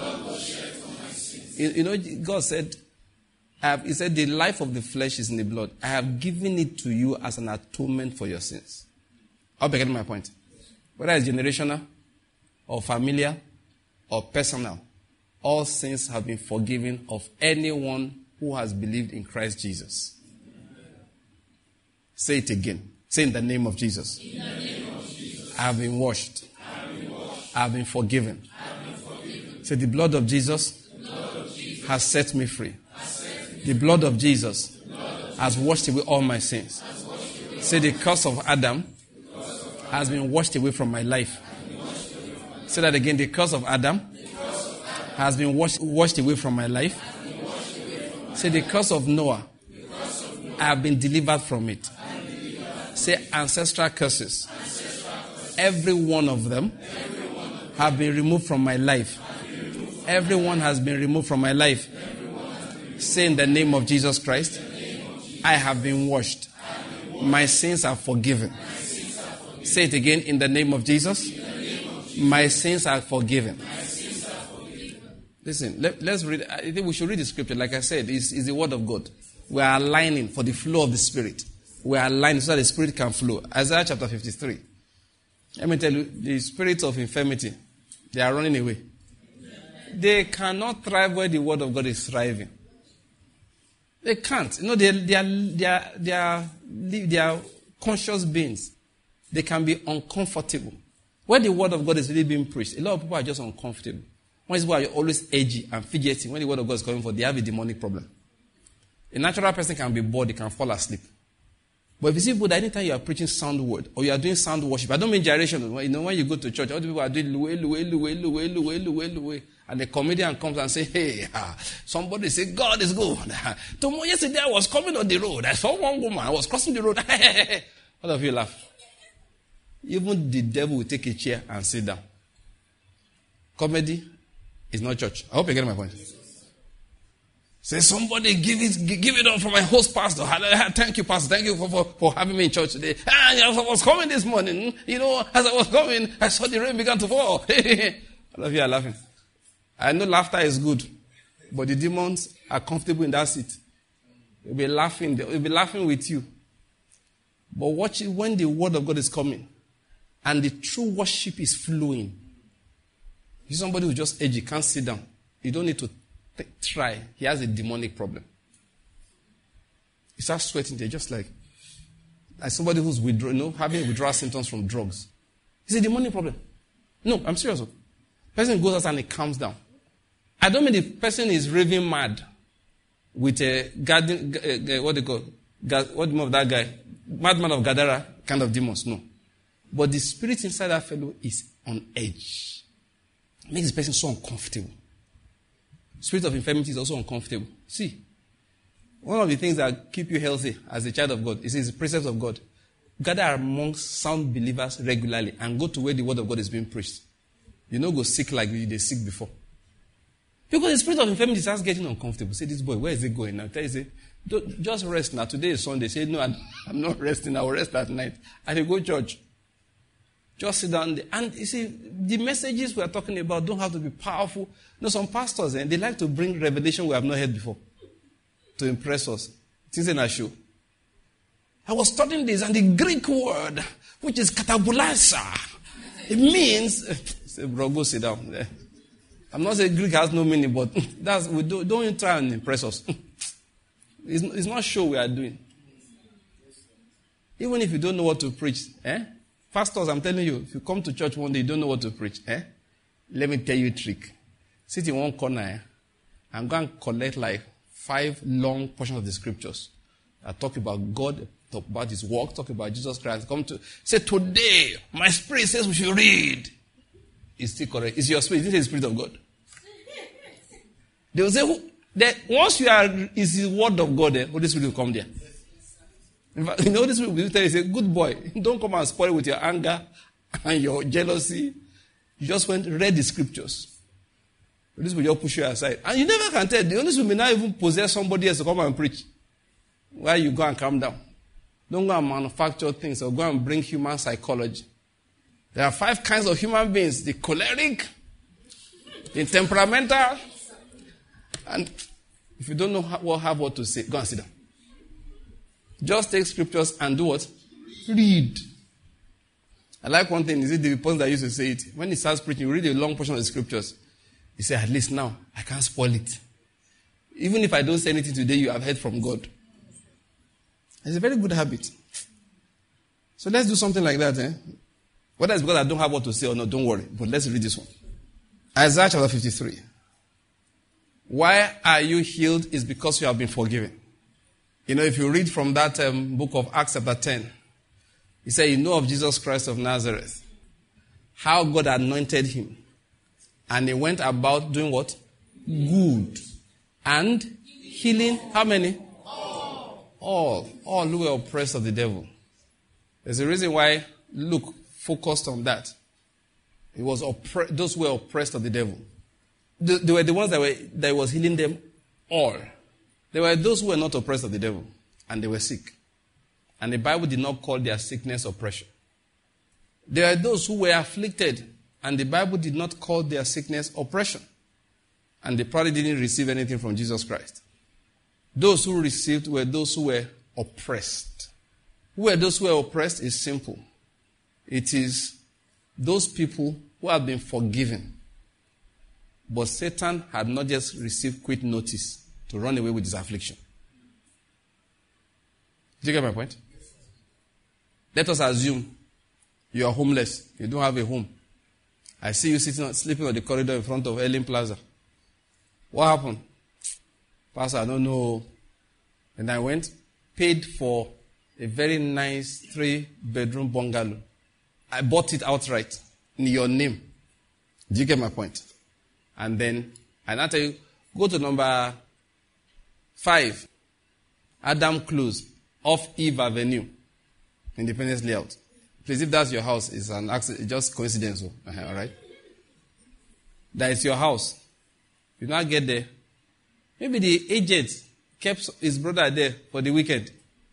You, you know, God said, I have, he said, the life of the flesh is in the blood. I have given it to you as an atonement for your sins. I'll be getting my point. Whether it's generational, or familiar, or personal, all sins have been forgiven of anyone who has believed in Christ Jesus. Say it again. Say in the name of Jesus. In the name of Jesus. I have been washed. I have been washed. I have been forgiven. I have been forgiven. Say the blood of Jesus, The blood of Jesus has set me free. has set me The blood of Jesus The blood of Jesus has washed away all my sins. has washed away Say the curse of Adam the curse of Adam has been washed away from my life. has been washed away from my life. Say that again. The curse of Adam The curse of Adam has been washed, washed away from my life. has been washed away from my Say the curse of Noah, The curse of Noah I have been delivered from it. has been delivered. Say ancestral curses. Ancestral curses. Every one of them Every one of them have been removed from my life. has been removed from Everyone has been removed from my life. everyone has been removed. Say in the name of Jesus Christ, I have been washed. My sins are forgiven. Say it again in the name of Jesus. My sins are forgiven. Listen, let, let's read. I think we should read the scripture. Like I said, it's, it's the word of God. We are aligning for the flow of the Spirit. We are aligning so that the Spirit can flow. Isaiah chapter fifty-three. Let me tell you, the spirits of infirmity, they are running away. They cannot thrive where the word of God is thriving. They can't. You know, they, they, are, they, are, they, are, they are conscious beings. They can be uncomfortable. Where the word of God is really being preached, a lot of people are just uncomfortable. One is why you're always edgy and fidgety. When the word of God is coming forth, they have a demonic problem. A natural person can be bored, they can fall asleep. But if you see people that anytime you are preaching sound word or you are doing sound worship, I don't mean gyration. You know, when you go to church, all the people are doing luwe, luwe, luwe, luwe, luwe, luwe, luwe. And the comedian comes and says, hey, ah, somebody say, God is good. Tomorrow, yesterday I was coming on the road. I saw one woman. I was crossing the road. All of you laugh. Even the devil will take a chair and sit down. Comedy is not church. I hope you get my point. Say, somebody give it give it up for my host pastor. Thank you, pastor. Thank you for, for, for having me in church today. Ah, as I was coming this morning, you know, as I was coming, I saw the rain began to fall. All of you are laughing. I know laughter is good, but the demons are comfortable in that seat. They'll be laughing. They'll be laughing with you. But watch it when the word of God is coming and the true worship is flowing. If somebody who just edgy, can't sit down, you don't need to t- try. He has a demonic problem. He starts sweating. They're just like, like somebody who's withdraw, you know, having withdrawal symptoms from drugs. It's a demonic problem. No, I'm serious. The person goes out and he calms down. I don't mean the person is raving mad with a garden, uh, what they call, what the name of that guy, madman of Gadara kind of demons. No. But the spirit inside that fellow is on edge. It makes the person so uncomfortable. Spirit of infirmity is also uncomfortable. See, one of the things that keep you healthy as a child of God is the precepts of God. Gather amongst sound believers regularly and go to where the word of God is being preached. You know, go sick like they sick before. Because the spirit of infirmity starts getting uncomfortable. Say, this boy, where is it going now? Tell you, say, don't, just rest now. Today is Sunday. Say, no, I'm, I'm not resting. I will rest at night. I will go to church. Just sit down there. And you see, the messages we are talking about don't have to be powerful. You know, some pastors, eh, they like to bring revelation we have not heard before to impress us. Things in a show. I was studying this, and the Greek word, which is katabulasa, it means, say, bro, go sit down. I'm not saying Greek has no meaning, but that's, we do, don't try and impress us. It's, it's not show we are doing. Even if you don't know what to preach, eh? Pastors, I'm telling you, if you come to church one day, you don't know what to preach, eh? Let me tell you a trick. Sit in one corner, eh? and go and collect like five long portions of the scriptures that talk about God, talk about His work, talk about Jesus Christ. Come to say, today, my spirit says we should read. It's still correct. It's your spirit. This is the Spirit of God. They will say, who, that once you are, is the word of God, eh, Holy Spirit will come there. In fact, you know, this will tell you, say, good boy, don't come and spoil with your anger and your jealousy. You just went, read the scriptures. This will just push you aside. And you never can tell. The Holy Spirit may not even possess somebody else to come and preach. Why you go and calm down? Don't go and manufacture things or go and bring human psychology. There are five kinds of human beings. The choleric, the temperamental, and if you don't know how, what have what to say, go and sit down. Just take scriptures and do what? Read. I like one thing. Is it the person that used to say it? When he starts preaching, you read a long portion of the scriptures. You say, at least now, I can't spoil it. Even if I don't say anything today, you have heard from God. It's a very good habit. So let's do something like that. Eh? Whether it's because I don't have what to say or not, don't worry. But let's read this one. Isaiah chapter fifty-three. Why are you healed is because you have been forgiven. You know, if you read from that um, book of Acts chapter ten, he said, you know of Jesus Christ of Nazareth, how God anointed him. And he went about doing what? Good. And healing, how many? All. All. All who were oppressed of the devil. There's a reason why Luke focused on that. It was oppre- those who were oppressed of the devil. They, they were the ones that were that was healing them all. There were those who were not oppressed of the devil, and they were sick. And the Bible did not call their sickness oppression. There are those who were afflicted, and the Bible did not call their sickness oppression. And they probably didn't receive anything from Jesus Christ. Those who received were those who were oppressed. Who were those who were oppressed is simple. It is those people who have been forgiven. But Satan had not just received quick notice to run away with his affliction. Do you get my point? Let us assume you are homeless. You don't have a home. I see you sitting, sleeping on the corridor in front of Ellen Plaza. What happened? Pastor, I don't know. And I went, paid for a very nice three-bedroom bungalow. I bought it outright in your name. Do you get my point? And then, and I tell you, go to number five, Adam Close, off Eve Avenue, Independence Layout. Please, if that's your house, it's an accident, just coincidence. Uh-huh, all right? That is your house. You now get there. Maybe the agent kept his brother there for the weekend.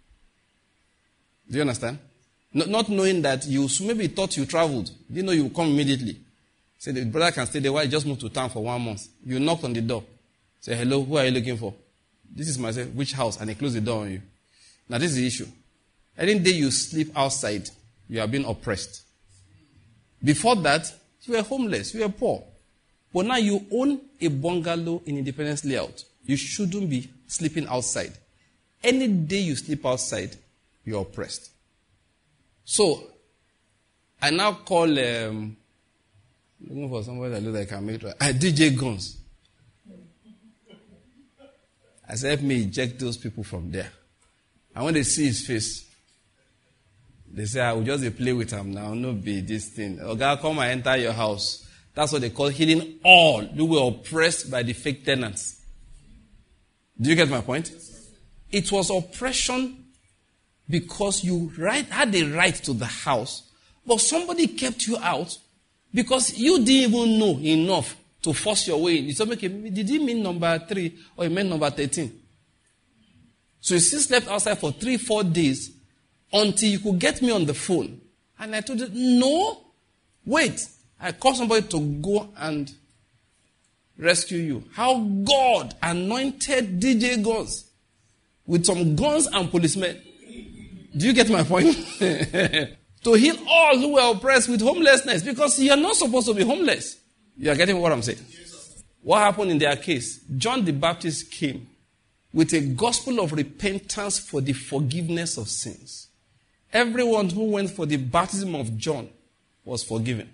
Do you understand? Not, not knowing that you maybe thought you traveled. Didn't know you would come immediately. Say the brother can stay there while he just moved to town for one month. You knocked on the door. Say, hello, who are you looking for? This is myself. Which house? And he closed the door on you. Now this is the issue. Any day you sleep outside, you are being oppressed. Before that, you were homeless, you were poor. But now you own a bungalow in Independence Layout. You shouldn't be sleeping outside. Any day you sleep outside, you are oppressed. So, I now call, um, looking for somebody that looks like I made right. I D J Guns. I said, help me eject those people from there. And when they see his face, they say, I will just play with him now, no be this thing. Oh God, come and enter your house. That's what they call healing all who were oppressed by the fake tenants. Do you get my point? It was oppression because you right, had the right to the house, but somebody kept you out because you didn't even know enough to force your way in. You said, okay, did he mean number three or he meant number thirteen? So you still slept outside for three, four days until you could get me on the phone. And I told you, no, wait. I called somebody to go and rescue you. How God anointed D J Guns with some guns and policemen. Do you get my point? To heal all who were oppressed with homelessness, because you are not supposed to be homeless. You are getting what I'm saying? What happened in their case? John the Baptist came with a gospel of repentance for the forgiveness of sins. Everyone who went for the baptism of John was forgiven.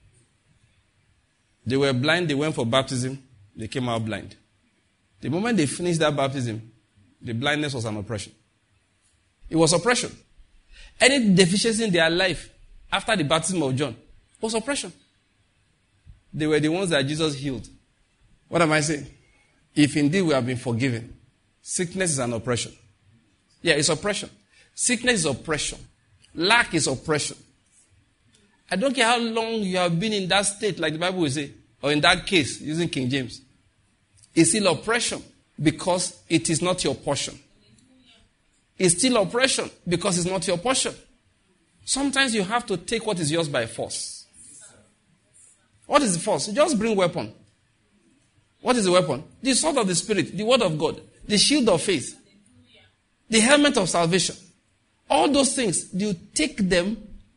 They were blind, they went for baptism, they came out blind. The moment they finished that baptism, the blindness was an oppression. It was oppression. Any deficiency in their life after the baptism of John was oppression. They were the ones that Jesus healed. What am I saying? If indeed we have been forgiven, sickness is an oppression. Yeah, it's oppression. Sickness is oppression. Lack is oppression. I don't care how long you have been in that state, like the Bible will say, or in that case, using King James. It's still oppression because it is not your portion. It's still oppression because it's not your portion. Sometimes you have to take what is yours by force. What is the force? Just bring weapon. What is the weapon? The sword of the Spirit, the word of God, the shield of faith, the helmet of salvation. All those things, you take them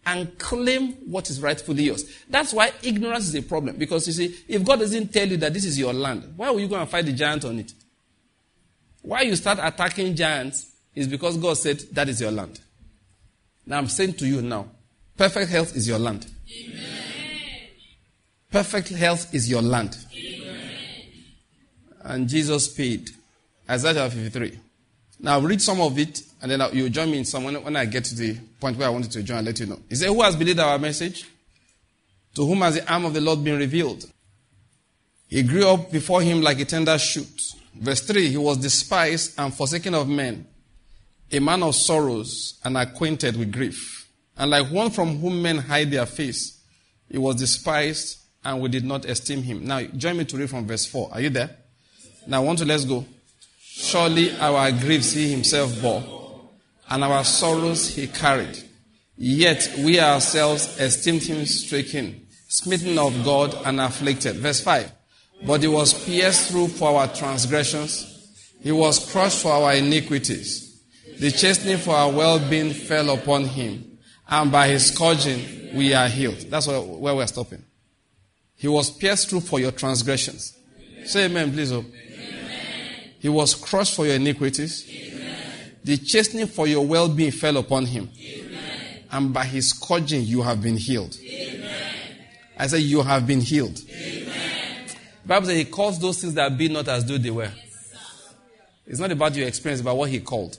and claim what is rightfully yours. That's why ignorance is a problem. Because you see, if God doesn't tell you that this is your land, why will you go and fight the giant on it? Why you start attacking giants is because God said that is your land. Now I'm saying to you now, perfect health is your land. Amen. Perfect health is your land. Amen. And Jesus paid. Isaiah fifty-three. Now read some of it, and then you join me in some when, when I get to the point where I wanted to join and let you know. He said, who has believed our message? To whom has the arm of the Lord been revealed? He grew up before him like a tender shoot. Verse three, he was despised and forsaken of men, a man of sorrows and acquainted with grief. And like one from whom men hide their face, he was despised and we did not esteem him. Now join me to read from verse four. Are you there? Now I want to, let's go. Surely our griefs he himself bore, and our sorrows he carried. Yet we ourselves esteemed him stricken, smitten of God and afflicted. Verse five. But he was pierced through for our transgressions. He was crushed for our iniquities. The chastening for our well-being fell upon him, and by his scourging we are healed. That's where we're stopping. He was pierced through for your transgressions. Amen. Say amen, please. Oh. Amen. He was crushed for your iniquities. Amen. The chastening for your well-being fell upon him. Amen. And by his scourging you have been healed. Amen. I say you have been healed. Amen. The Bible says he calls those things that be not as though they were. It's not about your experience, it's about what he called.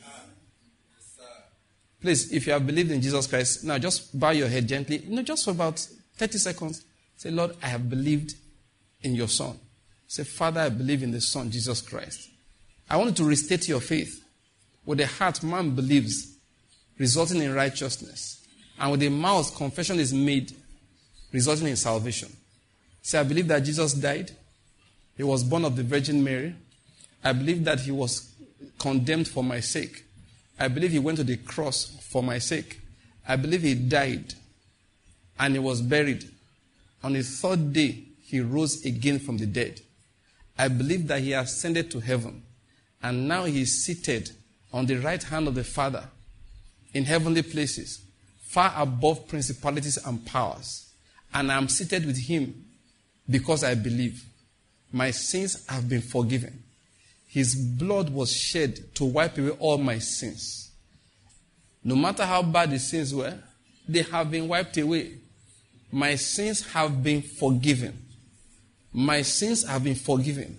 Please, if you have believed in Jesus Christ, now just bow your head gently. You know, just for about thirty seconds. Say, Lord, I have believed in your Son. Say, Father, I believe in the Son, Jesus Christ. I want you to restate your faith. With the heart, man believes, resulting in righteousness. And with the mouth, confession is made, resulting in salvation. Say, I believe that Jesus died. He was born of the Virgin Mary. I believe that he was condemned for my sake. I believe he went to the cross for my sake. I believe he died and he was buried. On the third day, he rose again from the dead. I believe that he ascended to heaven and now he is seated on the right hand of the Father in heavenly places, far above principalities and powers. And I am seated with him because I believe. My sins have been forgiven. His blood was shed to wipe away all my sins. No matter how bad the sins were, they have been wiped away. My sins have been forgiven. My sins have been forgiven.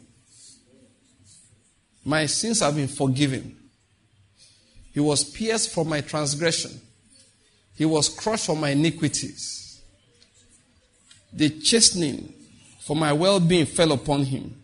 My sins have been forgiven. He was pierced for my transgression. He was crushed for my iniquities. The chastening for my well-being fell upon him.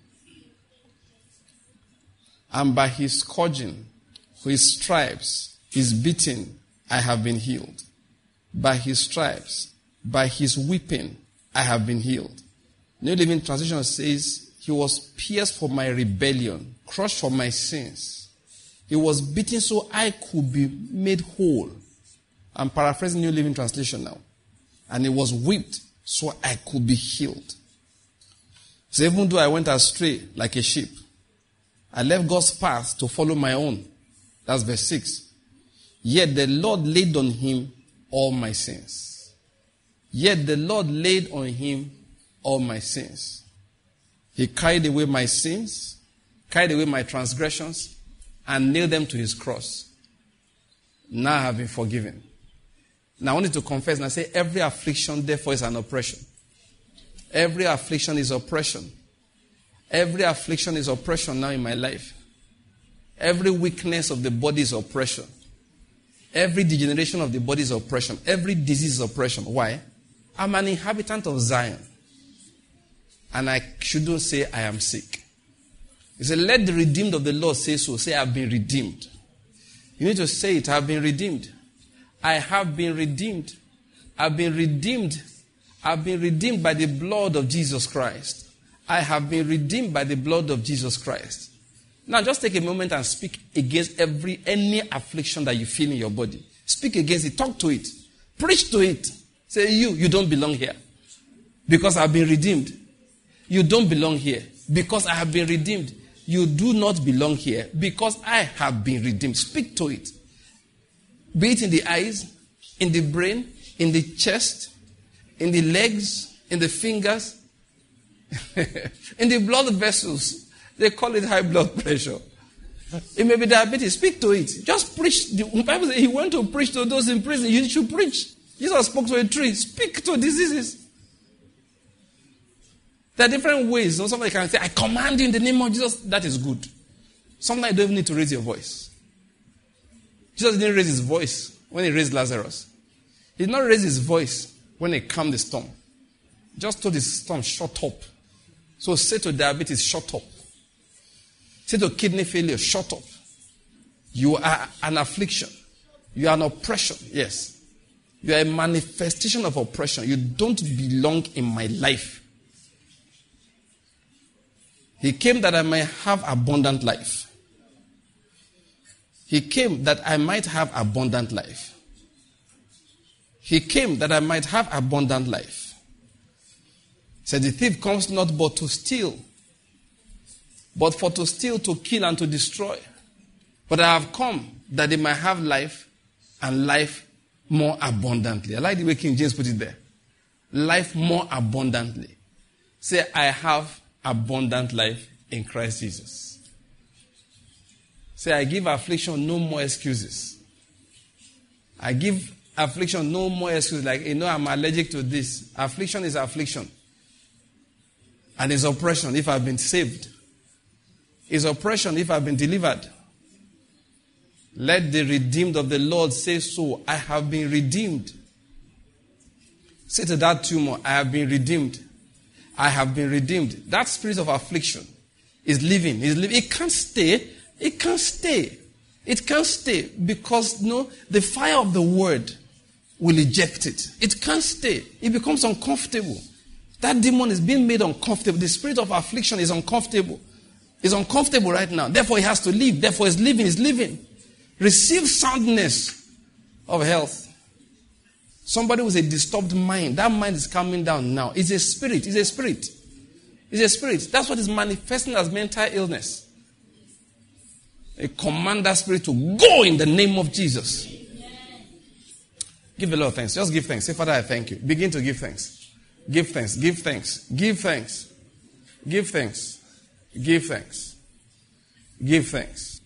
And by his scourging, his stripes, his beating, I have been healed. By his stripes, by his whipping, I have been healed. New Living Translation says, he was pierced for my rebellion, crushed for my sins. He was beaten so I could be made whole. I'm paraphrasing New Living Translation now. And he was whipped so I could be healed. So even though I went astray like a sheep, I left God's path to follow my own. That's verse six. Yet the Lord laid on him all my sins. Yet the Lord laid on him all my sins. He carried away my sins, carried away my transgressions, and nailed them to his cross. Now I have been forgiven. Now I want you to confess and I say, every affliction therefore is an oppression. Every affliction is oppression. Every affliction is oppression now in my life. Every weakness of the body is oppression. Every degeneration of the body is oppression. Every disease is oppression. Why? I'm an inhabitant of Zion. And I shouldn't say I am sick. He said, let the redeemed of the Lord say so. Say, I have been redeemed. You need to say it. I have been redeemed. I have been redeemed. I've been redeemed. I've been redeemed by the blood of Jesus Christ. I have been redeemed by the blood of Jesus Christ. Now just take a moment and speak against every, any affliction that you feel in your body. Speak against it. Talk to it. Preach to it. Say, you, you don't belong here. Because I've been redeemed. You don't belong here. Because I have been redeemed. You do not belong here. Because I have been redeemed. Speak to it. Be it in the eyes, in the brain, in the chest, in the legs, in the fingers, in the blood vessels. They call it high blood pressure. It may be diabetes. Speak to it. Just preach. The Bible says he went to preach to those in prison. You should preach. Jesus spoke to a tree. Speak to diseases. There are different ways. So somebody can say, I command you in the name of Jesus. That is good. Sometimes you don't even need to raise your voice. Jesus didn't raise his voice when he raised Lazarus. He did not raise his voice when he calmed the storm. He just told the storm, shut up. So say to diabetes, shut up. Say to kidney failure, shut up. You are an affliction. You are an oppression. Yes. You are a manifestation of oppression. You don't belong in my life. He came that I might have abundant life. He came that I might have abundant life. He came that I might have abundant life. He said, the thief comes not but to steal, but for to steal, to kill, and to destroy. But I have come that they might have life, and life more abundantly. I like the way King James put it there. Life more abundantly. Say, I have abundant life in Christ Jesus. Say, I give affliction no more excuses. I give affliction no more excuses. Like, you know, I'm allergic to this. Affliction is affliction. And it's oppression if I've been saved. It's oppression if I've been delivered. Let the redeemed of the Lord say so. I have been redeemed. Say to that tumor, I have been redeemed. I have been redeemed. That spirit of affliction is living. Is living. It can't stay. It can't stay. It can't stay because no, the fire of the word will eject it. It can't stay. It becomes uncomfortable. That demon is being made uncomfortable. The spirit of affliction is uncomfortable. It's uncomfortable right now. Therefore, he has to leave. Therefore, he's living. He's living. Receive soundness of health. Somebody with a disturbed mind, that mind is coming down now. It's a spirit. It's a spirit. It's a spirit. That's what is manifesting as mental illness. I command that spirit to go in the name of Jesus. Give the Lord thanks. Just give thanks. Say, Father, I thank you. Begin to give thanks. Give thanks. Give thanks. Give thanks. Give thanks. Give thanks. Give thanks.